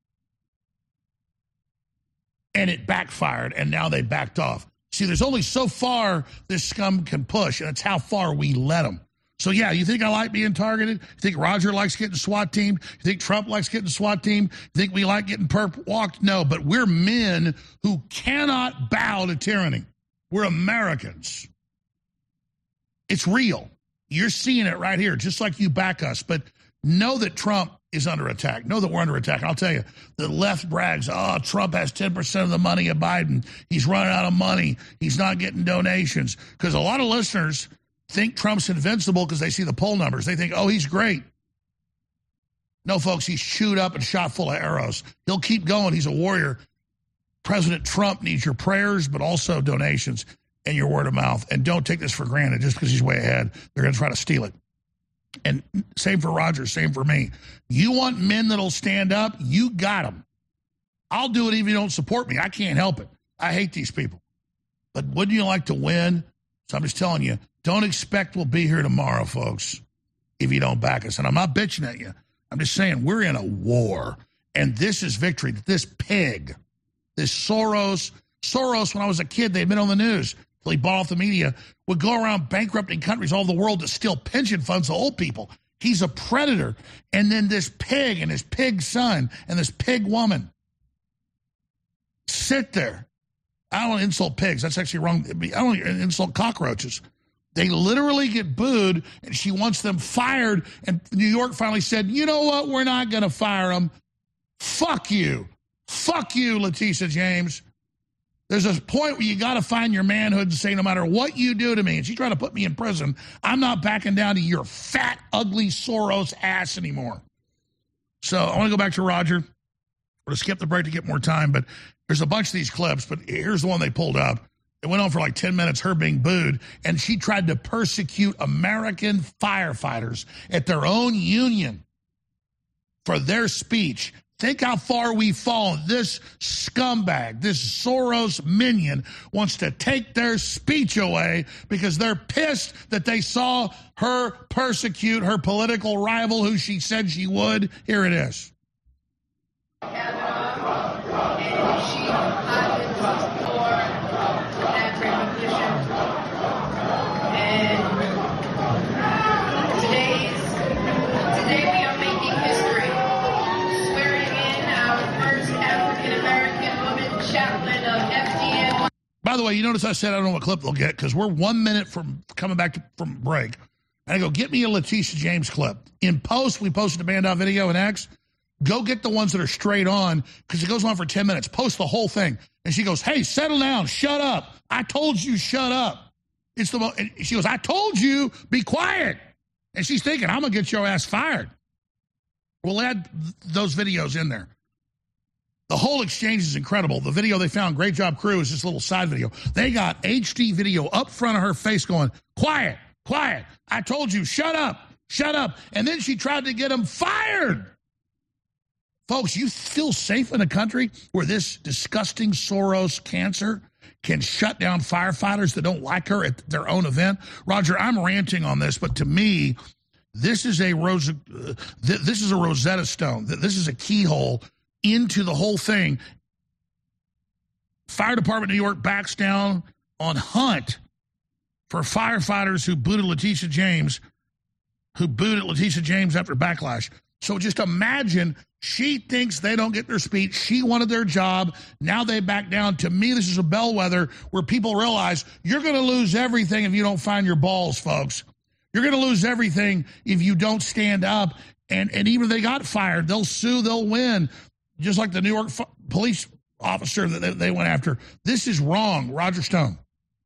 And it backfired, and now they backed off. See, there's only so far this scum can push, and it's how far we let them. So, yeah, you think I like being targeted? You think Roger likes getting SWAT teamed? You think Trump likes getting SWAT teamed? You think we like getting perp walked? No, but we're men who cannot bow to tyranny. We're Americans. It's real. You're seeing it right here, just like you back us. But know that Trump is under attack. Know that we're under attack. I'll tell you, the left brags, oh, Trump has ten percent of the money of Biden. He's running out of money. He's not getting donations. Because a lot of listeners think Trump's invincible because they see the poll numbers. They think, oh, he's great. No, folks, he's chewed up and shot full of arrows. He'll keep going. He's a warrior. President Trump needs your prayers, but also donations and your word of mouth. And don't take this for granted just because he's way ahead. They're going to try to steal it. And same for Roger, same for me. You want men that'll stand up? You got them. I'll do it even if you don't support me. I can't help it. I hate these people. But wouldn't you like to win? So I'm just telling you, don't expect we'll be here tomorrow, folks, if you don't back us. And I'm not bitching at you. I'm just saying we're in a war. And this is victory. This pig, this Soros, Soros, when I was a kid, they'd been on the news till he bought off the media, would go around bankrupting countries all over the world to steal pension funds of old people. He's a predator. And then this pig and his pig son and this pig woman sit there. I don't want to insult pigs. That's actually wrong. I don't want to insult cockroaches. They literally get booed, and she wants them fired. And New York finally said, you know what? We're not going to fire them. Fuck you. Fuck you, Letitia James. There's a point where you got to find your manhood and say, no matter what you do to me, and she's trying to put me in prison, I'm not backing down to your fat, ugly Soros ass anymore. So I want to go back to Roger. We're going to skip the break to get more time, but there's a bunch of these clips, but here's the one they pulled up. It went on for like ten minutes, her being booed, and she tried to persecute American firefighters at their own union for their speech. Think how far we've fallen. This scumbag, this Soros minion wants to take their speech away because they're pissed that they saw her persecute her political rival who she said she would. Here it is. By the way, you notice I said I don't know what clip they'll get because we're one minute from coming back to, from break. And I go, get me a Letitia James clip. In post, we posted a banned-out video in X. Go get the ones that are straight on because it goes on for ten minutes. Post the whole thing. And she goes, hey, settle down. Shut up. I told you shut up. It's the mo- and she goes, I told you be quiet. And she's thinking, I'm going to get your ass fired. We'll add th- those videos in there. The whole exchange is incredible. The video they found, great job crew, is this little side video. They got H D video up front of her face going, quiet, Quiet. I told you, shut up. Shut up. And then she tried to get him fired. Folks, you feel safe in a country where this disgusting Soros cancer can shut down firefighters that don't like her at their own event? Roger, I'm ranting on this, but to me, this is a Rose, uh, th- this is a Rosetta Stone. This is a keyhole into the whole thing. Fire Department of New York backs down on hunt for firefighters who booted Letitia James, who booted Letitia James after backlash. So just imagine, she thinks they don't get their speech. She wanted their job. Now they back down. To me, this is a bellwether where people realize you're going to lose everything if you don't find your balls, folks. You're going to lose everything if you don't stand up. And, and even if they got fired, they'll sue, they'll win. Just like the New York f- police officer that they, they went after. This is wrong. Roger Stone.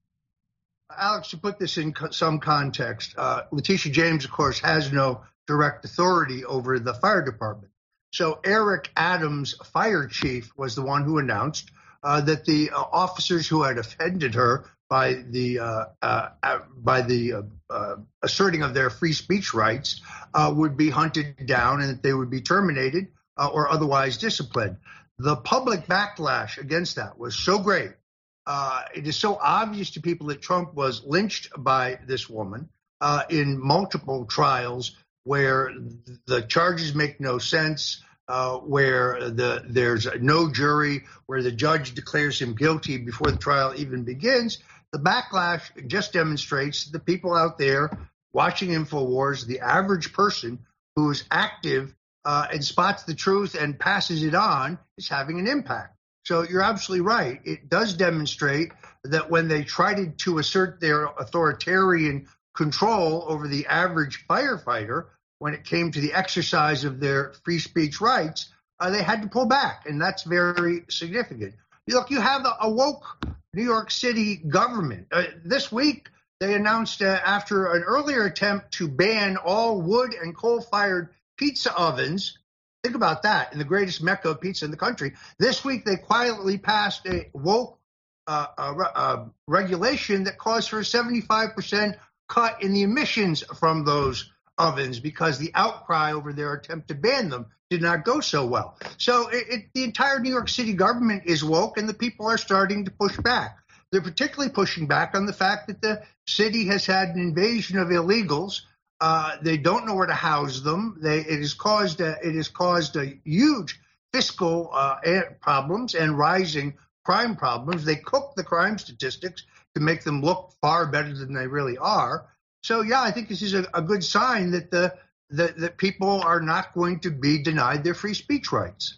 Alex, to put this in co- some context, uh, Letitia James, of course, has no direct authority over the fire department. So Eric Adams, fire chief, was the one who announced uh, that the uh, officers who had offended her by the uh, uh, uh, by the uh, uh, asserting of their free speech rights uh, would be hunted down and that they would be terminated uh, or otherwise disciplined. The public backlash against that was so great. Uh, it is so obvious to people that Trump was lynched by this woman uh, in multiple trials where the charges make no sense, uh, where the there's no jury, where the judge declares him guilty before the trial even begins. The backlash just demonstrates that the people out there watching InfoWars, the average person who is active uh, and spots the truth and passes it on, is having an impact. So you're absolutely right. It does demonstrate that when they tried to assert their authoritarian control over the average firefighter, when it came to the exercise of their free speech rights, uh, they had to pull back, and that's very significant. Look, you have a woke New York City government. Uh, this week, they announced uh, after an earlier attempt to ban all wood and coal-fired pizza ovens. Think about that, in the greatest mecca of pizza in the country. This week, they quietly passed a woke uh, uh, uh, regulation that calls for a seventy-five percent cut in the emissions from those ovens because the outcry over their attempt to ban them did not go so well. So it, it, the entire New York City government is woke, and the people are starting to push back. They're particularly pushing back on the fact that the city has had an invasion of illegals. Uh, they don't know where to house them. They, it has caused a, it has caused a huge fiscal uh, problems and rising crime problems. They cook the crime statistics to make them look far better than they really are. So, yeah, I think this is a, a good sign that the that, that people are not going to be denied their free speech rights.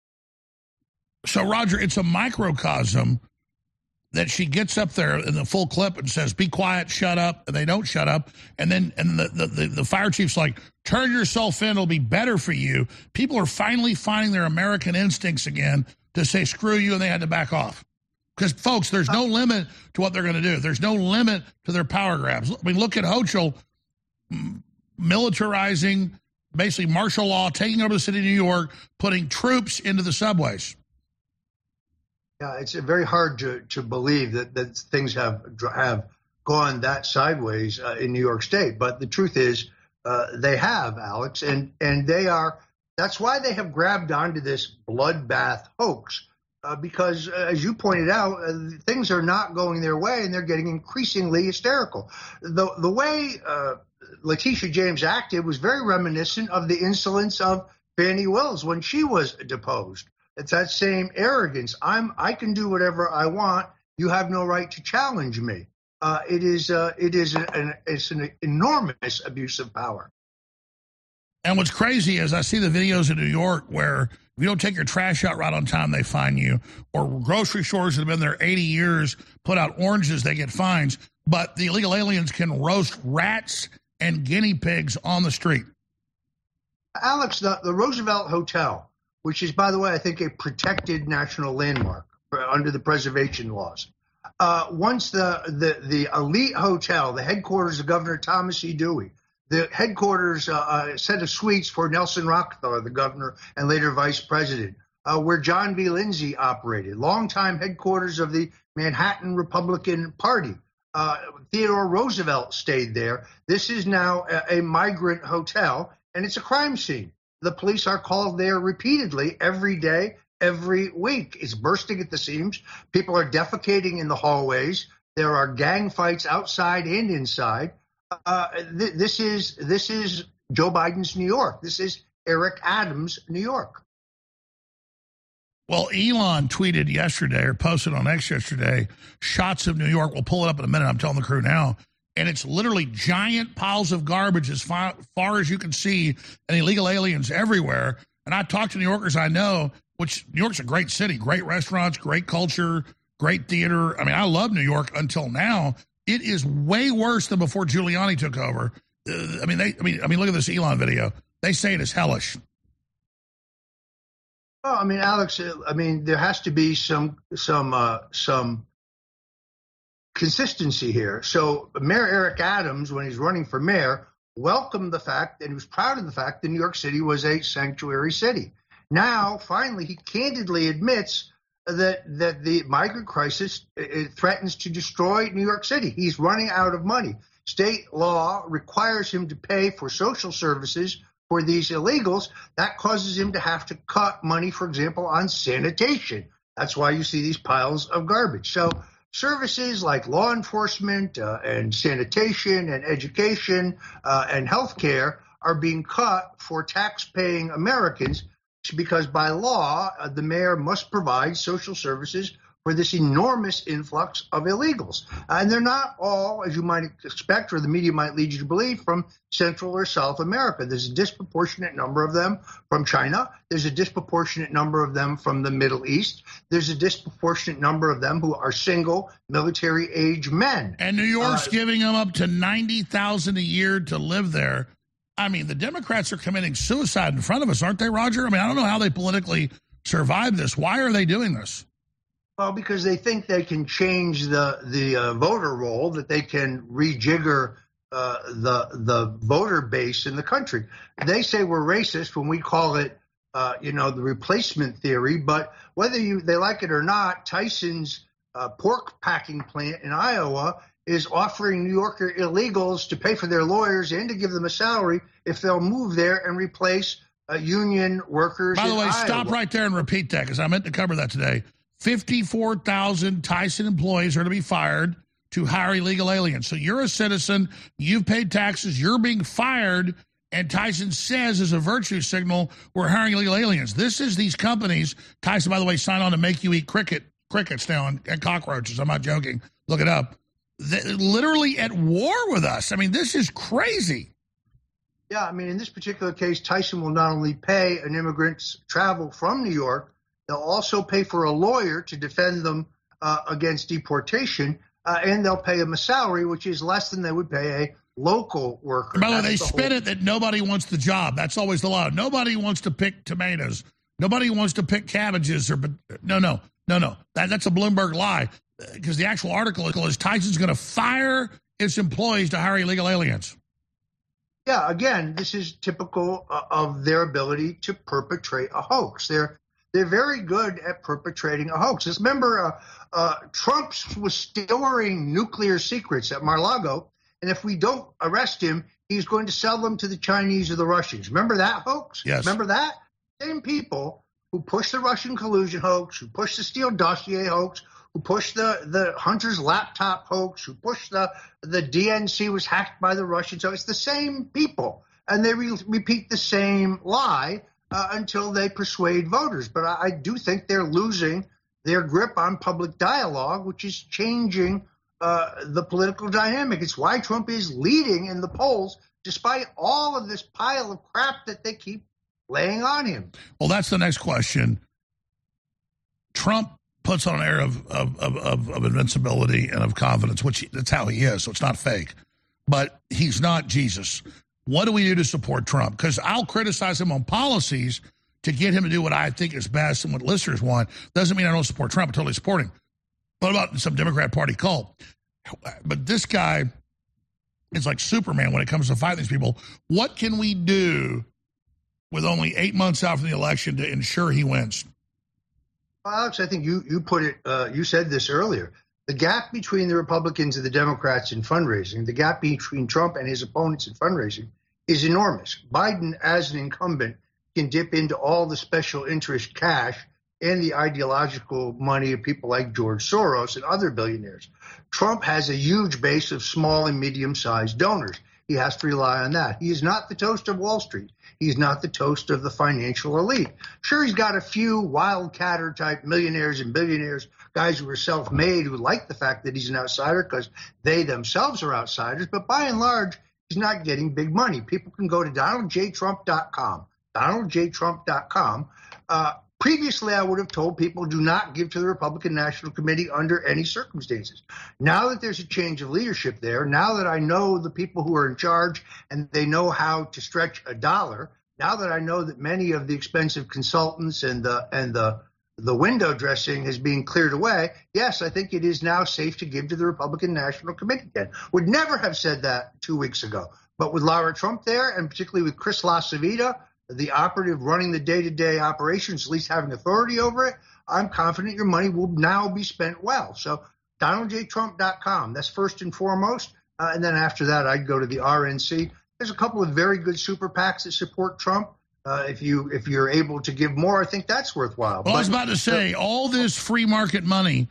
So, Roger, it's a microcosm that she gets up there in the full clip and says, be quiet, shut up, and they don't shut up. And then and the, the, the, the fire chief's like, turn yourself in, it'll be better for you. People are finally finding their American instincts again to say, screw you, and they had to back off. Because, folks, there's no limit to what they're going to do. There's no limit to their power grabs. I mean, look at Hochul militarizing, basically martial law, taking over the city of New York, putting troops into the subways. Yeah, it's very hard to, to believe that, that things have have gone that sideways uh, in New York State. But the truth is uh, they have, Alex, and, and they are – that's why they have grabbed onto this bloodbath hoax. Uh, because, uh, as you pointed out, uh, things are not going their way, and they're getting increasingly hysterical. The the way uh, Letitia James acted was very reminiscent of the insolence of Fani Willis when she was deposed. It's that same arrogance. I'm I can do whatever I want. You have no right to challenge me. Uh, it is uh, it is an, an it's an enormous abuse of power. And what's crazy is I see the videos in New York where if you don't take your trash out right on time, they fine you. Or grocery stores that have been there eighty years put out oranges, they get fines. But the illegal aliens can roast rats and guinea pigs on the street. Alex, the, the Roosevelt Hotel, which is, by the way, I think a protected national landmark for, under the preservation laws. Uh, once the, the, the elite hotel, the headquarters of Governor Thomas E. Dewey, the headquarters, uh, a set of suites for Nelson Rockefeller, the governor and later vice president, uh, where John V. Lindsay operated, longtime headquarters of the Manhattan Republican Party. Uh, Theodore Roosevelt stayed there. This is now a, a migrant hotel, and it's a crime scene. The police are called there repeatedly every day, every week. It's bursting at the seams. People are defecating in the hallways. There are gang fights outside and inside. Uh, th- this is this is Joe Biden's New York. This is Eric Adams' New York. Well, Elon tweeted yesterday or posted on X yesterday shots of New York. We'll pull it up in a minute. I'm telling the crew now. And it's literally giant piles of garbage as far, far as you can see, and illegal aliens everywhere. And I talked to New Yorkers I know, which New York's a great city, great restaurants, great culture, great theater. I mean, I love New York until now. It is way worse than before Giuliani took over. Uh, I mean, they. I mean, I mean, look at this Elon video. They say it is hellish. Well, I mean, Alex. I mean, there has to be some some uh, some consistency here. So, Mayor Eric Adams, when he's running for mayor, welcomed the fact and he was proud of the fact that New York City was a sanctuary city. Now, finally, he candidly admits that that the migrant crisis it threatens to destroy New York City. He's running out of money. State law requires him to pay for social services for these illegals. That causes him to have to cut money, for example, on sanitation. That's why you see these piles of garbage. So services like law enforcement uh, and sanitation and education uh, and healthcare are being cut for tax-paying Americans because by law, uh, the mayor must provide social services for this enormous influx of illegals. And they're not all, as you might expect, or the media might lead you to believe, from Central or South America. There's a disproportionate number of them from China. There's a disproportionate number of them from the Middle East. There's a disproportionate number of them who are single, military-age men. And New York's uh, giving them up to ninety thousand dollars a year to live there. I mean, the Democrats are committing suicide in front of us, aren't they, Roger? I mean, I don't know how they politically survive this. Why are they doing this? Well, because they think they can change the the uh, voter roll, that they can rejigger uh, the the voter base in the country. They say we're racist when we call it, uh, you know, the replacement theory. But whether you they like it or not, Tyson's uh, pork packing plant in Iowa is offering New Yorker illegals to pay for their lawyers and to give them a salary if they'll move there and replace uh, union workers. By the in way, Iowa. stop right there and repeat that because I meant to cover that today. fifty-four thousand Tyson employees are to be fired to hire illegal aliens. So you're a citizen, you've paid taxes, you're being fired, and Tyson says as a virtue signal, we're hiring illegal aliens. This is these companies. Tyson, by the way, signed on to make you eat cricket, crickets now and, and cockroaches. I'm not joking. Look it up. They're literally at war with us. I mean, this is crazy. Yeah, I mean, in this particular case, Tyson will not only pay an immigrant's travel from New York, they'll also pay for a lawyer to defend them uh, against deportation, uh, and they'll pay them a salary, which is less than they would pay a local worker. By the way, they the spin whole- it that nobody wants the job. That's always the law. Nobody wants to pick tomatoes. Nobody wants to pick cabbages. Or No, no, no, no. That, that's a Bloomberg lie because the actual article is Tyson's going to fire its employees to hire illegal aliens. Yeah, again, this is typical uh, of their ability to perpetrate a hoax. They're They're very good at perpetrating a hoax. Just remember, uh, uh, Trump was storing nuclear secrets at Mar-a-Lago, and if we don't arrest him, he's going to sell them to the Chinese or the Russians. Remember that hoax? Yes. Remember that? Same people who pushed the Russian collusion hoax, who pushed the Steele dossier hoax, who pushed the, the Hunter's laptop hoax, who pushed the, the D N C was hacked by the Russians. So it's the same people, and they re- repeat the same lie Uh, until they persuade voters. But I, I do think they're losing their grip on public dialogue, which is changing uh, the political dynamic. It's why Trump is leading in the polls, despite all of this pile of crap that they keep laying on him. Well, that's the next question. Trump puts on an air of, of, of, of invincibility and of confidence, which that's how he is, so it's not fake. But he's not Jesus. What do we do to support Trump? Because I'll criticize him on policies to get him to do what I think is best and what listeners want. Doesn't mean I don't support Trump. I totally support him. What about some Democrat Party cult? But this guy is like Superman when it comes to fighting these people. What can we do with only eight months out from the election to ensure he wins? Well, Alex, I think you, you put it, uh, you said this earlier. The gap between the Republicans and the Democrats in fundraising, the gap between Trump and his opponents in fundraising is enormous. Biden, as an incumbent, can dip into all the special interest cash and the ideological money of people like George Soros and other billionaires. Trump has a huge base of small and medium-sized donors. He has to rely on that. He is not the toast of Wall Street. He's not the toast of the financial elite. Sure, he's got a few wildcatter-type millionaires and billionaires, guys who are self-made, who like the fact that he's an outsider because they themselves are outsiders. But by and large, he's not getting big money. People can go to Donald J Trump dot com, Donald J Trump dot com. Uh, Previously, I would have told people do not give to the Republican National Committee under any circumstances. Now that there's a change of leadership there, now that I know the people who are in charge and they know how to stretch a dollar, now that I know that many of the expensive consultants and the and the the window dressing is being cleared away, yes, I think it is now safe to give to the Republican National Committee again. Would never have said that two weeks ago. But with Lara Trump there, and particularly with Chris LaCivita, the operative running the day-to-day operations, at least having authority over it, I'm confident your money will now be spent well. So Donald J Trump dot com, that's first and foremost. Uh, and then after that, I'd go to the R N C. There's a couple of very good super PACs that support Trump. Uh, if, you, if you're able to give more, I think that's worthwhile. Well, but, I was about to say, uh, all this free market money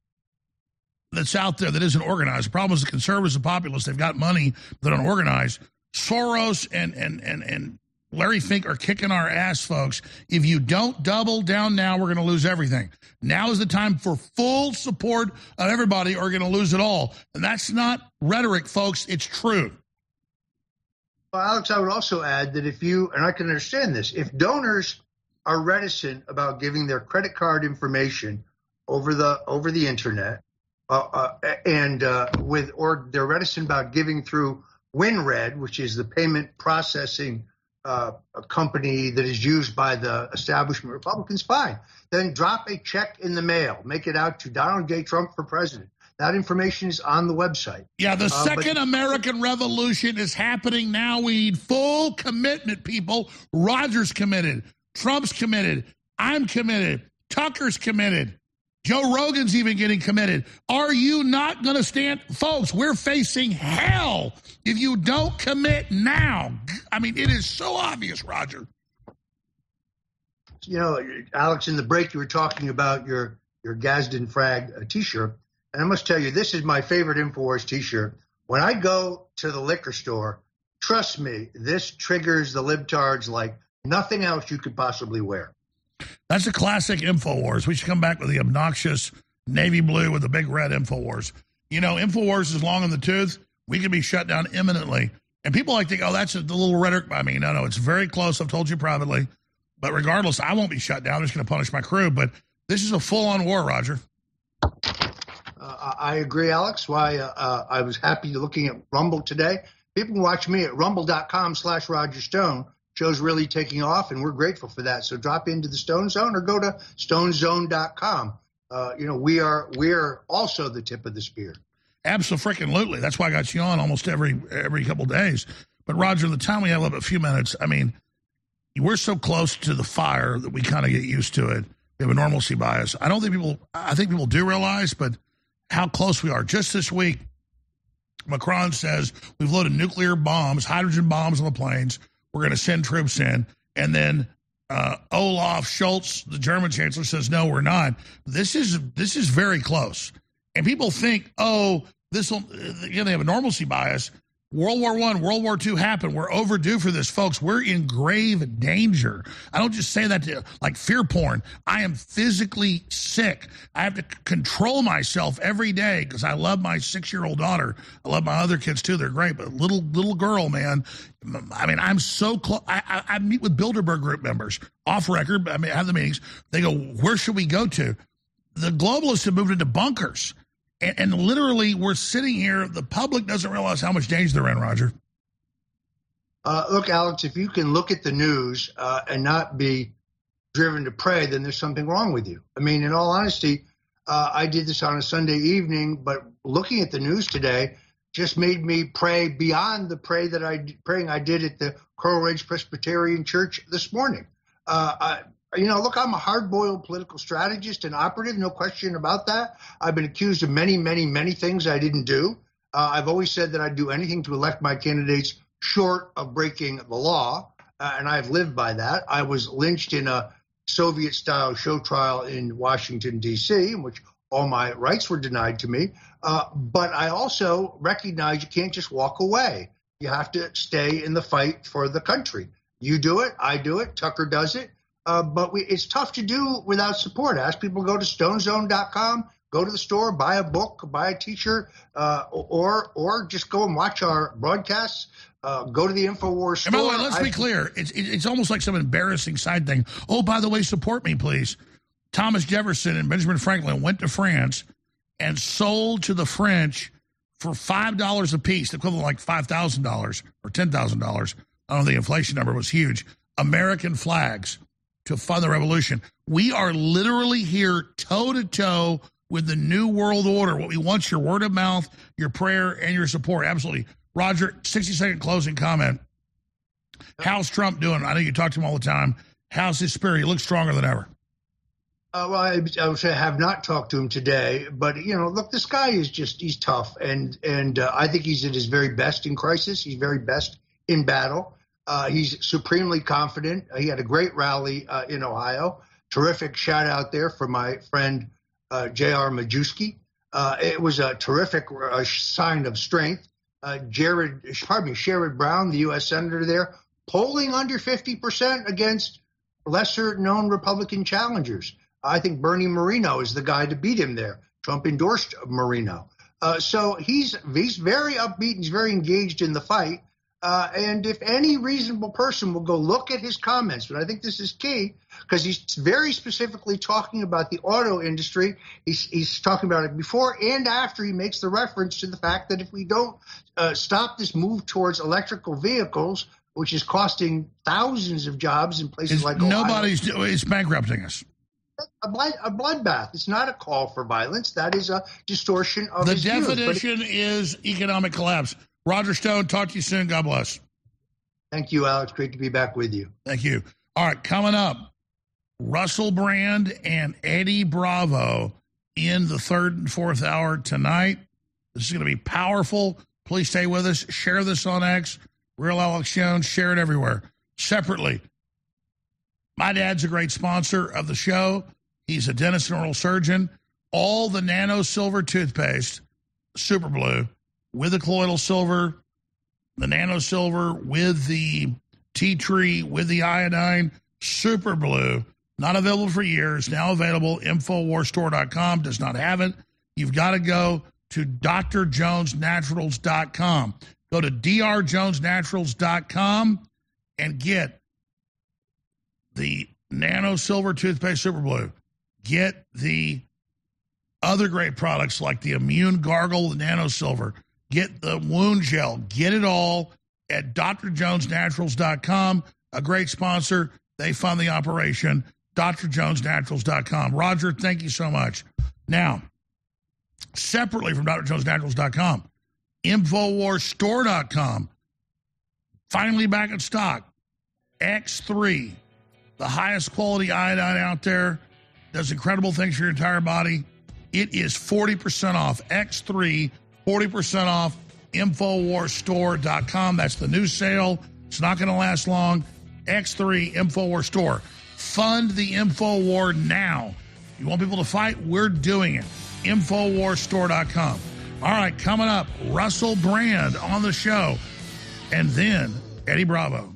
that's out there that isn't organized. The problem is the conservatives and populists, they've got money that aren't organized. Soros and and and and Larry Fink are kicking our ass, folks. If you don't double down now, we're going to lose everything. Now is the time for full support of everybody or we're going to lose it all. And that's not rhetoric, folks. It's true. Well, Alex, I would also add that if you, and I can understand this, if donors are reticent about giving their credit card information over the over the internet, uh, uh, and uh, with or they're reticent about giving through WinRed, which is the payment processing Uh, a company that is used by the establishment Republicans, fine. Then drop a check in the mail. Make it out to Donald J. Trump for president. That information is on the website. Yeah, the uh, second but- American Revolution is happening now. We need full commitment, people. Roger's committed. Trump's committed. I'm committed. Tucker's committed. Joe Rogan's even getting committed. Are you not going to stand? Folks, we're facing hell if you don't commit now. I mean, it is so obvious, Roger. You know, Alex, in the break, you were talking about your, your Gadsden Frag uh, T-shirt. And I must tell you, this is my favorite InfoWars T-shirt. When I go to the liquor store, trust me, this triggers the libtards like nothing else you could possibly wear. That's a classic InfoWars. We should come back with the obnoxious navy blue with the big red InfoWars. You know, InfoWars is long in the tooth. We could be shut down imminently. And people like think, oh, that's a, the little rhetoric. I mean, no, no, it's very close. I've told you privately. But regardless, I won't be shut down. I'm just going to punish my crew. But this is a full-on war, Roger. Uh, I agree, Alex. Why uh, uh, I was happy looking at Rumble today. People can watch me at rumble.com slash Roger Stone. Show's really taking off, and we're grateful for that. So drop into the Stone Zone or go to stone zone dot com. Uh, you know, we are we're also the tip of the spear. Absolutely. That's why I got you on almost every every couple days. But, Roger, the time we have up a few minutes, I mean, we're so close to the fire that we kind of get used to it. We have a normalcy bias. I don't think people – I think people do realize, but how close we are. Just this week, Macron says we've loaded nuclear bombs, hydrogen bombs on the planes. We're going to send troops in. And then uh, Olaf Scholz, the German chancellor, says, no, we're not. This is this is very close. And people think, oh, this will, you know, they have a normalcy bias. World War One, World War Two happened. We're overdue for this, folks. We're in grave danger. I don't just say that to, like fear porn. I am physically sick. I have to c- control myself every day because I love my six-year-old daughter. I love my other kids too. They're great, but little little girl, man. I mean, I'm so close. I, I, I meet with Bilderberg Group members off record. I mean, I have the meetings. They go, where should we go to? The globalists have moved into bunkers. And, and literally, we're sitting here. The public doesn't realize how much danger they're in, Roger. Uh, look, Alex, if you can look at the news uh, and not be driven to pray, then there's something wrong with you. I mean, in all honesty, uh, I did this on a Sunday evening, but looking at the news today just made me pray beyond the pray that I praying I did at the Coral Ridge Presbyterian Church this morning. Uh, I, You know, look, I'm a hard-boiled political strategist and operative, no question about that. I've been accused of many, many, many things I didn't do. Uh, I've always said that I'd do anything to elect my candidates short of breaking the law, uh, and I've lived by that. I was lynched in a Soviet-style show trial in Washington, D C, in which all my rights were denied to me. Uh, but I also recognize you can't just walk away. You have to stay in the fight for the country. You do it, I do it, Tucker does it. Uh, but we, it's tough to do without support. Ask people to go to stone zone dot com, go to the store, buy a book, buy a T-shirt, uh, or or just go and watch our broadcasts. Uh, go to the InfoWars store. And by the way, let's I, be clear. It's it's almost like some embarrassing side thing. Oh, by the way, support me, please. Thomas Jefferson and Benjamin Franklin went to France and sold to the French for five dollars a piece, the equivalent of like five thousand dollars or ten thousand dollars. I don't know, the inflation number was huge. American flags to fund the revolution. We are literally here toe-to-toe with the New World Order. What we want is your word of mouth, your prayer, and your support. Absolutely. Roger, sixty-second closing comment. How's Trump doing? I know you talk to him all the time. How's his spirit? He looks stronger than ever. Uh, well, I, I would say I have not talked to him today. But, you know, look, this guy is just, he's tough. And, and uh, I think he's at his very best in crisis. He's very best in battle. Uh, he's supremely confident. He had a great rally uh, in Ohio. Terrific shout out there for my friend uh, J R Majewski. Uh, it was a terrific uh, sign of strength. Uh, Jared, pardon me, Sherrod Brown, the U S senator there, polling under fifty percent against lesser-known Republican challengers. I think Bernie Moreno is the guy to beat him there. Trump endorsed Moreno. Uh, so he's he's very upbeat. He's very engaged in the fight. Uh, and if any reasonable person will go look at his comments, but I think this is key because he's very specifically talking about the auto industry. He's, he's talking about it before and after he makes the reference to the fact that if we don't uh, stop this move towards electrical vehicles, which is costing thousands of jobs in places it's, like nobody's Ohio. Nobody's bankrupting us. A, blood, a bloodbath. It's not a call for violence. That is a distortion of the his definition views, is economic collapse. Roger Stone, talk to you soon. God bless. Thank you, Alex. Great to be back with you. Thank you. All right, coming up, Russell Brand and Eddie Bravo in the third and fourth hour tonight. This is going to be powerful. Please stay with us. Share this on X. Real Alex Jones. Share it everywhere. Separately, my dad's a great sponsor of the show. He's a dentist and oral surgeon. All the Nano Silver toothpaste, Super Blue, with the colloidal silver, the Nano Silver, with the tea tree, with the iodine, Super Blue, not available for years, now available, Infowars Store dot com, does not have it. You've got to go to Dr Jones Naturals dot com. Go to D R Jones Naturals dot com and get the Nano Silver Toothpaste Super Blue. Get the other great products like the Immune Gargle, the Nano Silver. Get the wound gel. Get it all at Dr Jones Naturals dot com. A great sponsor. They fund the operation. Dr Jones Naturals dot com. Roger, thank you so much. Now, separately from Dr Jones Naturals dot com, Infowars Store dot com. Finally back in stock. X three, the highest quality iodine out there. Does incredible things for your entire body. It is forty percent off. X three, forty percent off, Infowars Store dot com. That's the new sale. It's not going to last long. X three, Infowars Store. Fund the Infowar now. You want people to fight? We're doing it. Infowars Store dot com. All right, coming up, Russell Brand on the show. And then Eddie Bravo.